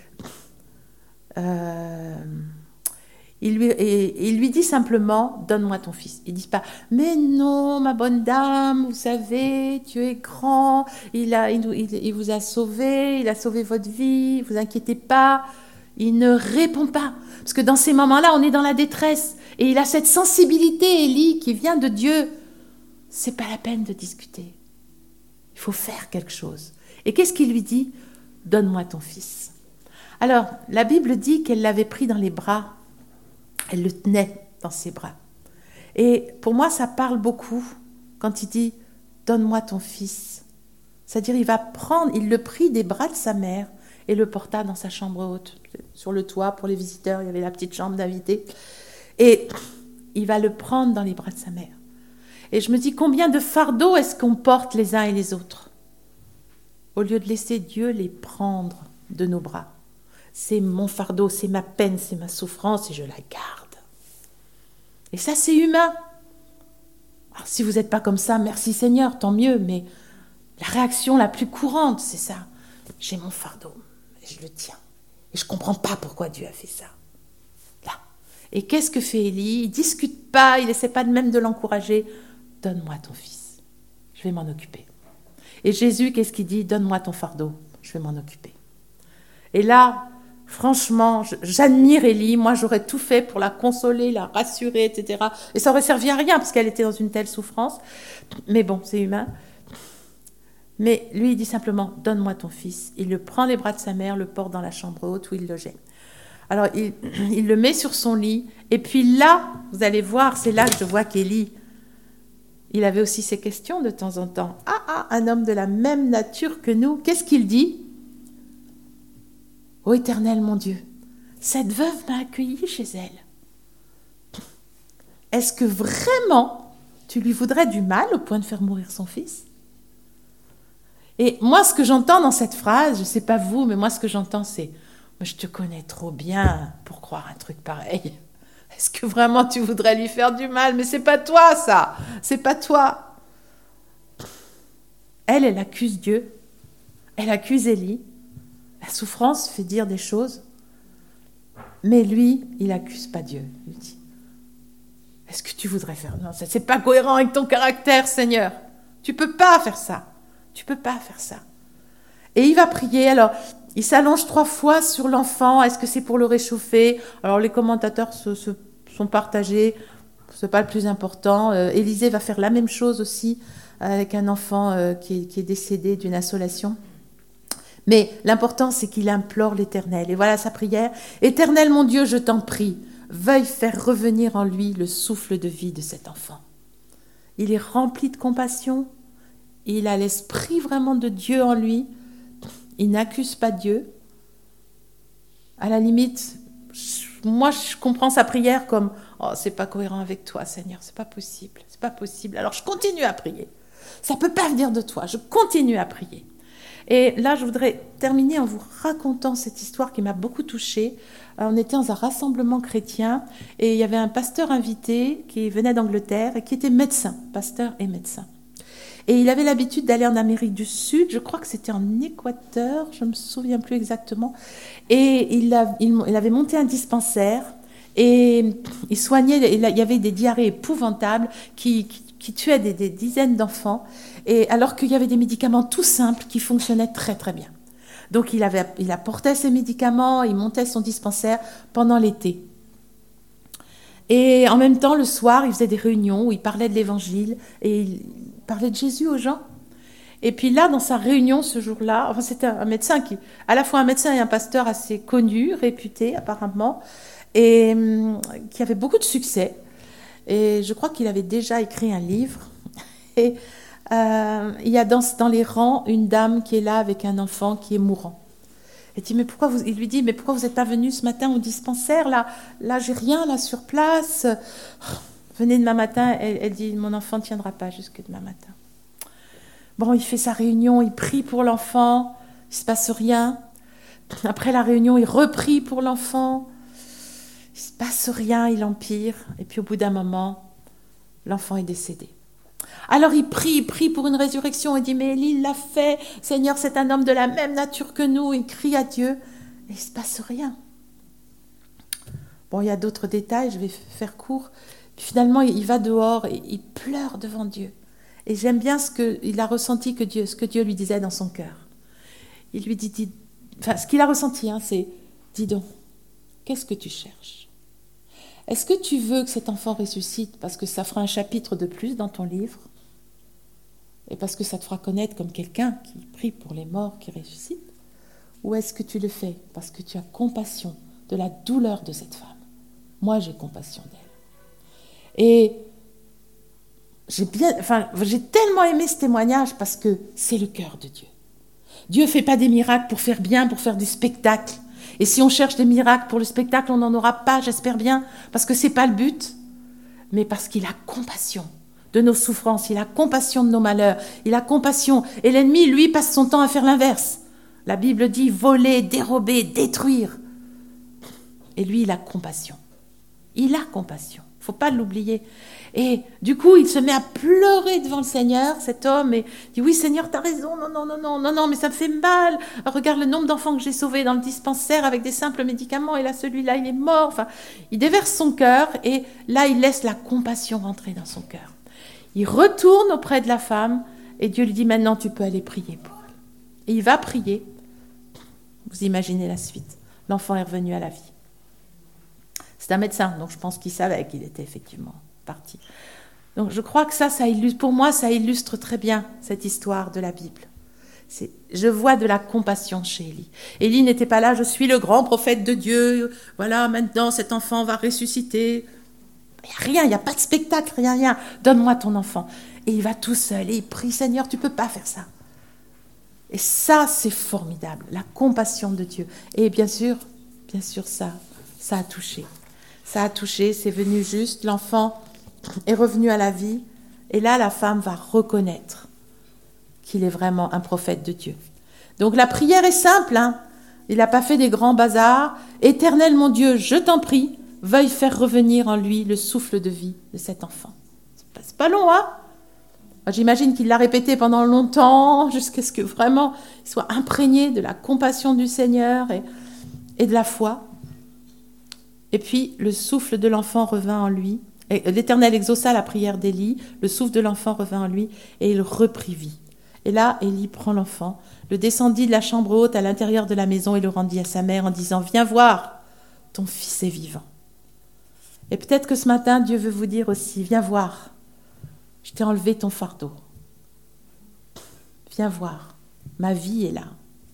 il lui dit simplement, donne-moi ton fils. Il ne dit pas, mais non, ma bonne dame, vous savez, Dieu est grand, il vous a sauvé, il a sauvé votre vie, ne vous inquiétez pas. Il ne répond pas. Parce que dans ces moments-là, on est dans la détresse. Et il a cette sensibilité, Élie, qui vient de Dieu. C'est pas la peine de discuter. Il faut faire quelque chose. Et qu'est-ce qu'il lui dit? Donne-moi ton fils. Alors, la Bible dit qu'elle l'avait pris dans les bras. Elle le tenait dans ses bras. Et pour moi, ça parle beaucoup quand il dit « Donne-moi ton fils ». C'est-à-dire, il le prit des bras de sa mère et le porta dans sa chambre haute. Sur le toit, pour les visiteurs, il y avait la petite chambre d'invités. Et il va le prendre dans les bras de sa mère. Et je me dis, combien de fardeaux est-ce qu'on porte les uns et les autres, au lieu de laisser Dieu les prendre de nos bras. C'est mon fardeau, c'est ma peine, c'est ma souffrance et je la garde. Et ça, c'est humain. Alors, si vous n'êtes pas comme ça, merci Seigneur, tant mieux, mais la réaction la plus courante, c'est ça. J'ai mon fardeau et je le tiens. Et je ne comprends pas pourquoi Dieu a fait ça. Là. Et qu'est-ce que fait Élie? Il ne discute pas, il n'essaie pas même de l'encourager. Donne-moi ton fils, je vais m'en occuper. Et Jésus, qu'est-ce qu'il dit? Donne-moi ton fardeau, je vais m'en occuper. Et là, franchement, j'admire Élie. Moi, j'aurais tout fait pour la consoler, la rassurer, etc. Et ça aurait servi à rien parce qu'elle était dans une telle souffrance. Mais bon, c'est humain. Mais lui, il dit simplement, donne-moi ton fils. Il le prend les bras de sa mère, le porte dans la chambre haute où il logeait. Alors, il le met sur son lit. Et puis là, vous allez voir, c'est là que je vois qu'Élie, il avait aussi ses questions de temps en temps. Un homme de la même nature que nous, qu'est-ce qu'il dit? Ô Éternel, mon Dieu, cette veuve m'a accueilli chez elle. Est-ce que vraiment tu lui voudrais du mal au point de faire mourir son fils? Et moi, ce que j'entends dans cette phrase, je ne sais pas vous, mais moi, ce que j'entends, c'est « Je te connais trop bien pour croire un truc pareil. Est-ce que vraiment tu voudrais lui faire du mal? Mais c'est pas toi, ça. C'est pas toi. » Elle accuse Dieu. Elle accuse Élie. La souffrance fait dire des choses. Mais lui, il n'accuse pas Dieu. Il dit « Est-ce que tu voudrais faire... Non, ça, c'est pas cohérent avec ton caractère, Seigneur. Tu peux pas faire ça. Tu peux pas faire ça. » Et il va prier. Alors, il s'allonge 3 fois sur l'enfant. Est-ce que c'est pour le réchauffer? Alors, les commentateurs se sont partagés. C'est pas le plus important. Élisée va faire la même chose aussi avec un enfant qui est décédé d'une insolation. Mais l'important, c'est qu'il implore l'Éternel. Et voilà sa prière. « Éternel, mon Dieu, je t'en prie, veuille faire revenir en lui le souffle de vie de cet enfant. » Il est rempli de compassion. Il a l'esprit vraiment de Dieu en lui. Il n'accuse pas Dieu. À la limite, moi, je comprends sa prière comme « Oh, c'est pas cohérent avec toi, Seigneur, c'est pas possible, c'est pas possible. » Alors, je continue à prier. Ça peut pas venir de toi, je continue à prier. Et là, je voudrais terminer en vous racontant cette histoire qui m'a beaucoup touchée. On était dans un rassemblement chrétien et il y avait un pasteur invité qui venait d'Angleterre et qui était médecin, pasteur et médecin. Et il avait l'habitude d'aller en Amérique du Sud, je crois que c'était en Équateur, je ne me souviens plus exactement. Et il avait monté un dispensaire et il soignait, il y avait des diarrhées épouvantables qui tuaient des dizaines d'enfants, et alors qu'il y avait des médicaments tout simples qui fonctionnaient très très bien. Donc il apportait ses médicaments, il montait son dispensaire pendant l'été. Et en même temps, le soir, il faisait des réunions où il parlait de l'évangile et il parlait de Jésus aux gens. Et puis là, dans sa réunion ce jour-là, enfin, c'était un médecin à la fois un médecin et un pasteur assez connu, réputé apparemment, et qui avait beaucoup de succès. Et je crois qu'il avait déjà écrit un livre. Et il y a dans les rangs une dame qui est là avec un enfant qui est mourant. Il lui dit, mais pourquoi vous n'êtes pas venu ce matin au dispensaire? Là, j'ai rien là sur place. Venez demain matin. Elle dit, mon enfant ne tiendra pas jusque demain matin. Bon, il fait sa réunion, il prie pour l'enfant, il ne se passe rien. Après la réunion, il reprie pour l'enfant, il ne se passe rien, il empire. Et puis au bout d'un moment, l'enfant est décédé. Alors il prie pour une résurrection. Il dit, mais Élie l'a fait. Seigneur, c'est un homme de la même nature que nous. Il crie à Dieu et il ne se passe rien. Bon, il y a d'autres détails, je vais faire court. Puis finalement, il va dehors et il pleure devant Dieu. Et j'aime bien ce qu'il a ressenti ce que Dieu lui disait dans son cœur. Il lui dit ce qu'il a ressenti, c'est, dis donc, qu'est-ce que tu cherches? Est-ce que tu veux que cet enfant ressuscite parce que ça fera un chapitre de plus dans ton livre? Et parce que ça te fera connaître comme quelqu'un qui prie pour les morts, qui ressuscite? Ou est-ce que tu le fais parce que tu as compassion de la douleur de cette femme? Moi, j'ai compassion d'elle. Et j'ai tellement aimé ce témoignage parce que c'est le cœur de Dieu. Dieu ne fait pas des miracles pour faire bien, pour faire du spectacle. Et si on cherche des miracles pour le spectacle, on n'en aura pas, j'espère bien, parce que ce n'est pas le but, mais parce qu'il a compassion de nos souffrances, il a compassion de nos malheurs, il a compassion. Et l'ennemi, lui, passe son temps à faire l'inverse. La Bible dit voler, dérober, détruire. Et lui, il a compassion. Il a compassion. Il ne faut pas l'oublier. Et du coup, il se met à pleurer devant le Seigneur, cet homme, et dit, oui Seigneur, tu as raison, non, mais ça me fait mal. Regarde le nombre d'enfants que j'ai sauvés dans le dispensaire avec des simples médicaments, et là, celui-là, il est mort. Enfin, il déverse son cœur, et là, il laisse la compassion rentrer dans son cœur. Il retourne auprès de la femme, et Dieu lui dit, maintenant, tu peux aller prier pour elle. Et il va prier. Vous imaginez la suite. L'enfant est revenu à la vie. C'est un médecin, donc je pense qu'il savait qu'il était effectivement parti. Donc je crois que ça illustre, pour moi, ça illustre très bien cette histoire de la Bible. Je vois de la compassion chez Élie. Élie n'était pas là, je suis le grand prophète de Dieu, voilà, maintenant cet enfant va ressusciter. Il n'y a rien, il n'y a pas de spectacle, rien. Donne-moi ton enfant. Et il va tout seul et il prie, Seigneur, tu ne peux pas faire ça. Et ça, c'est formidable, la compassion de Dieu. Et bien sûr, ça a touché. Ça a touché, c'est venu juste, l'enfant est revenu à la vie. Et là, la femme va reconnaître qu'il est vraiment un prophète de Dieu. Donc la prière est simple, il n'a pas fait des grands bazars. Éternel mon Dieu, je t'en prie, veuille faire revenir en lui le souffle de vie de cet enfant. C'est pas long, J'imagine qu'il l'a répété pendant longtemps, jusqu'à ce que vraiment il soit imprégné de la compassion du Seigneur et de la foi. Et puis, le souffle de l'enfant revint en lui. Et l'Éternel exauça la prière d'Élie. Le souffle de l'enfant revint en lui et il reprit vie. Et là, Élie prend l'enfant, le descendit de la chambre haute à l'intérieur de la maison et le rendit à sa mère en disant « Viens voir, ton fils est vivant. » Et peut-être que ce matin, Dieu veut vous dire aussi « Viens voir, je t'ai enlevé ton fardeau. Viens voir, ma vie est là. »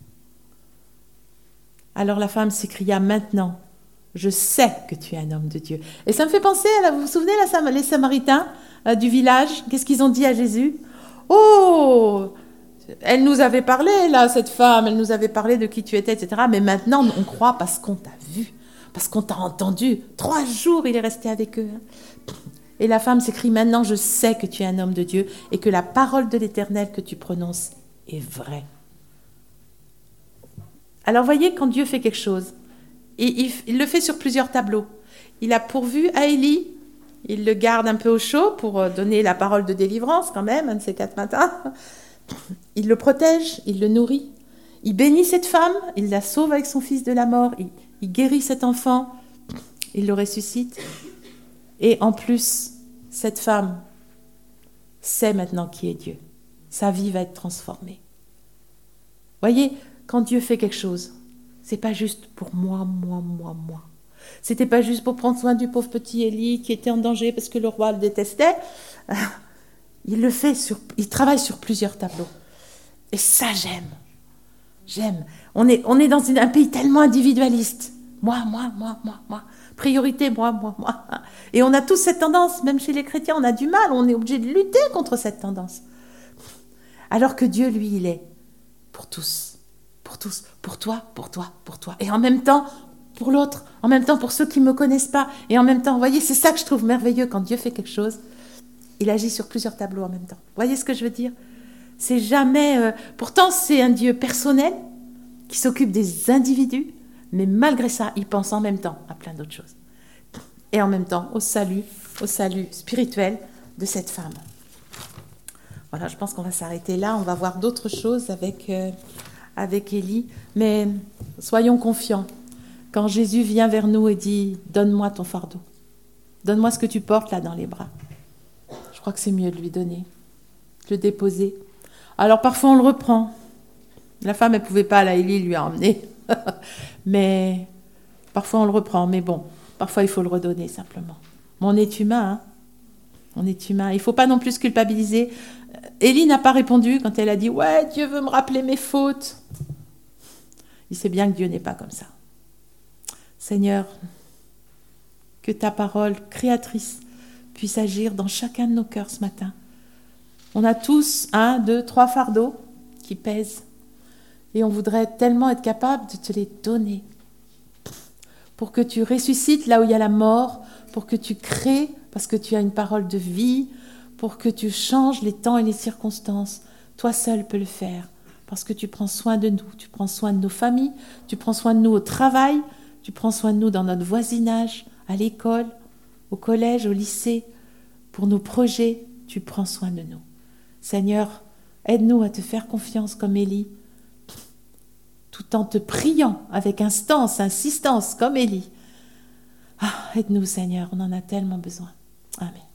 Alors la femme s'écria « Maintenant, je sais que tu es un homme de Dieu. » Et ça me fait penser, vous vous souvenez, les Samaritains du village, qu'est-ce qu'ils ont dit à Jésus? « Oh, elle nous avait parlé, là, cette femme, elle nous avait parlé de qui tu étais, etc. Mais maintenant, on croit parce qu'on t'a vu, parce qu'on t'a entendu. 3 jours, il est resté avec eux. » Et la femme s'écrie, « Maintenant, je sais que tu es un homme de Dieu et que la parole de l'Éternel que tu prononces est vraie. » Alors, voyez, quand Dieu fait quelque chose, il le fait sur plusieurs tableaux. Il a pourvu à Élie, il le garde un peu au chaud pour donner la parole de délivrance quand même, un de ces 4 matins. Il le protège, il le nourrit. Il bénit cette femme, il la sauve avec son fils de la mort, il guérit cet enfant, il le ressuscite. Et en plus, cette femme sait maintenant qui est Dieu. Sa vie va être transformée. Voyez, quand Dieu fait quelque chose, c'est pas juste pour moi. C'était pas juste pour prendre soin du pauvre petit Élie qui était en danger parce que le roi le détestait. Il travaille sur plusieurs tableaux. Et ça, j'aime. On est dans un pays tellement individualiste. Moi. Priorité, moi. Et on a tous cette tendance, même chez les chrétiens, on a du mal, on est obligé de lutter contre cette tendance. Alors que Dieu, lui, il est pour tous, pour toi. Et en même temps, pour l'autre, en même temps pour ceux qui ne me connaissent pas. Et en même temps, vous voyez, c'est ça que je trouve merveilleux quand Dieu fait quelque chose. Il agit sur plusieurs tableaux en même temps. Vous voyez ce que je veux dire ? C'est jamais... pourtant, c'est un Dieu personnel qui s'occupe des individus, mais malgré ça, il pense en même temps à plein d'autres choses. Et en même temps, au salut spirituel de cette femme. Voilà, je pense qu'on va s'arrêter là. On va voir d'autres choses avec Élie. Mais soyons confiants. Quand Jésus vient vers nous et dit « Donne-moi ton fardeau. Donne-moi ce que tu portes là dans les bras. » Je crois que c'est mieux de lui donner, de le déposer. Alors parfois on le reprend. La femme, elle ne pouvait pas, là, Élie lui a emmené. Mais parfois on le reprend. Mais bon, parfois il faut le redonner simplement. Mais on est humain, hein. On est humain. Il ne faut pas non plus culpabiliser. Élie n'a pas répondu quand elle a dit « Ouais, Dieu veut me rappeler mes fautes. » Il sait bien que Dieu n'est pas comme ça. Seigneur, que ta parole créatrice puisse agir dans chacun de nos cœurs ce matin. On a tous 1, 2, 3 fardeaux qui pèsent. Et on voudrait tellement être capable de te les donner. Pour que tu ressuscites là où il y a la mort, pour que tu crées, parce que tu as une parole de vie, pour que tu changes les temps et les circonstances. Toi seul peux le faire, parce que tu prends soin de nous, tu prends soin de nos familles, tu prends soin de nous au travail, tu prends soin de nous dans notre voisinage, à l'école, au collège, au lycée, pour nos projets, tu prends soin de nous. Seigneur, aide-nous à te faire confiance comme Élie, tout en te priant avec insistance comme Élie. Aide-nous Seigneur, on en a tellement besoin. Amen.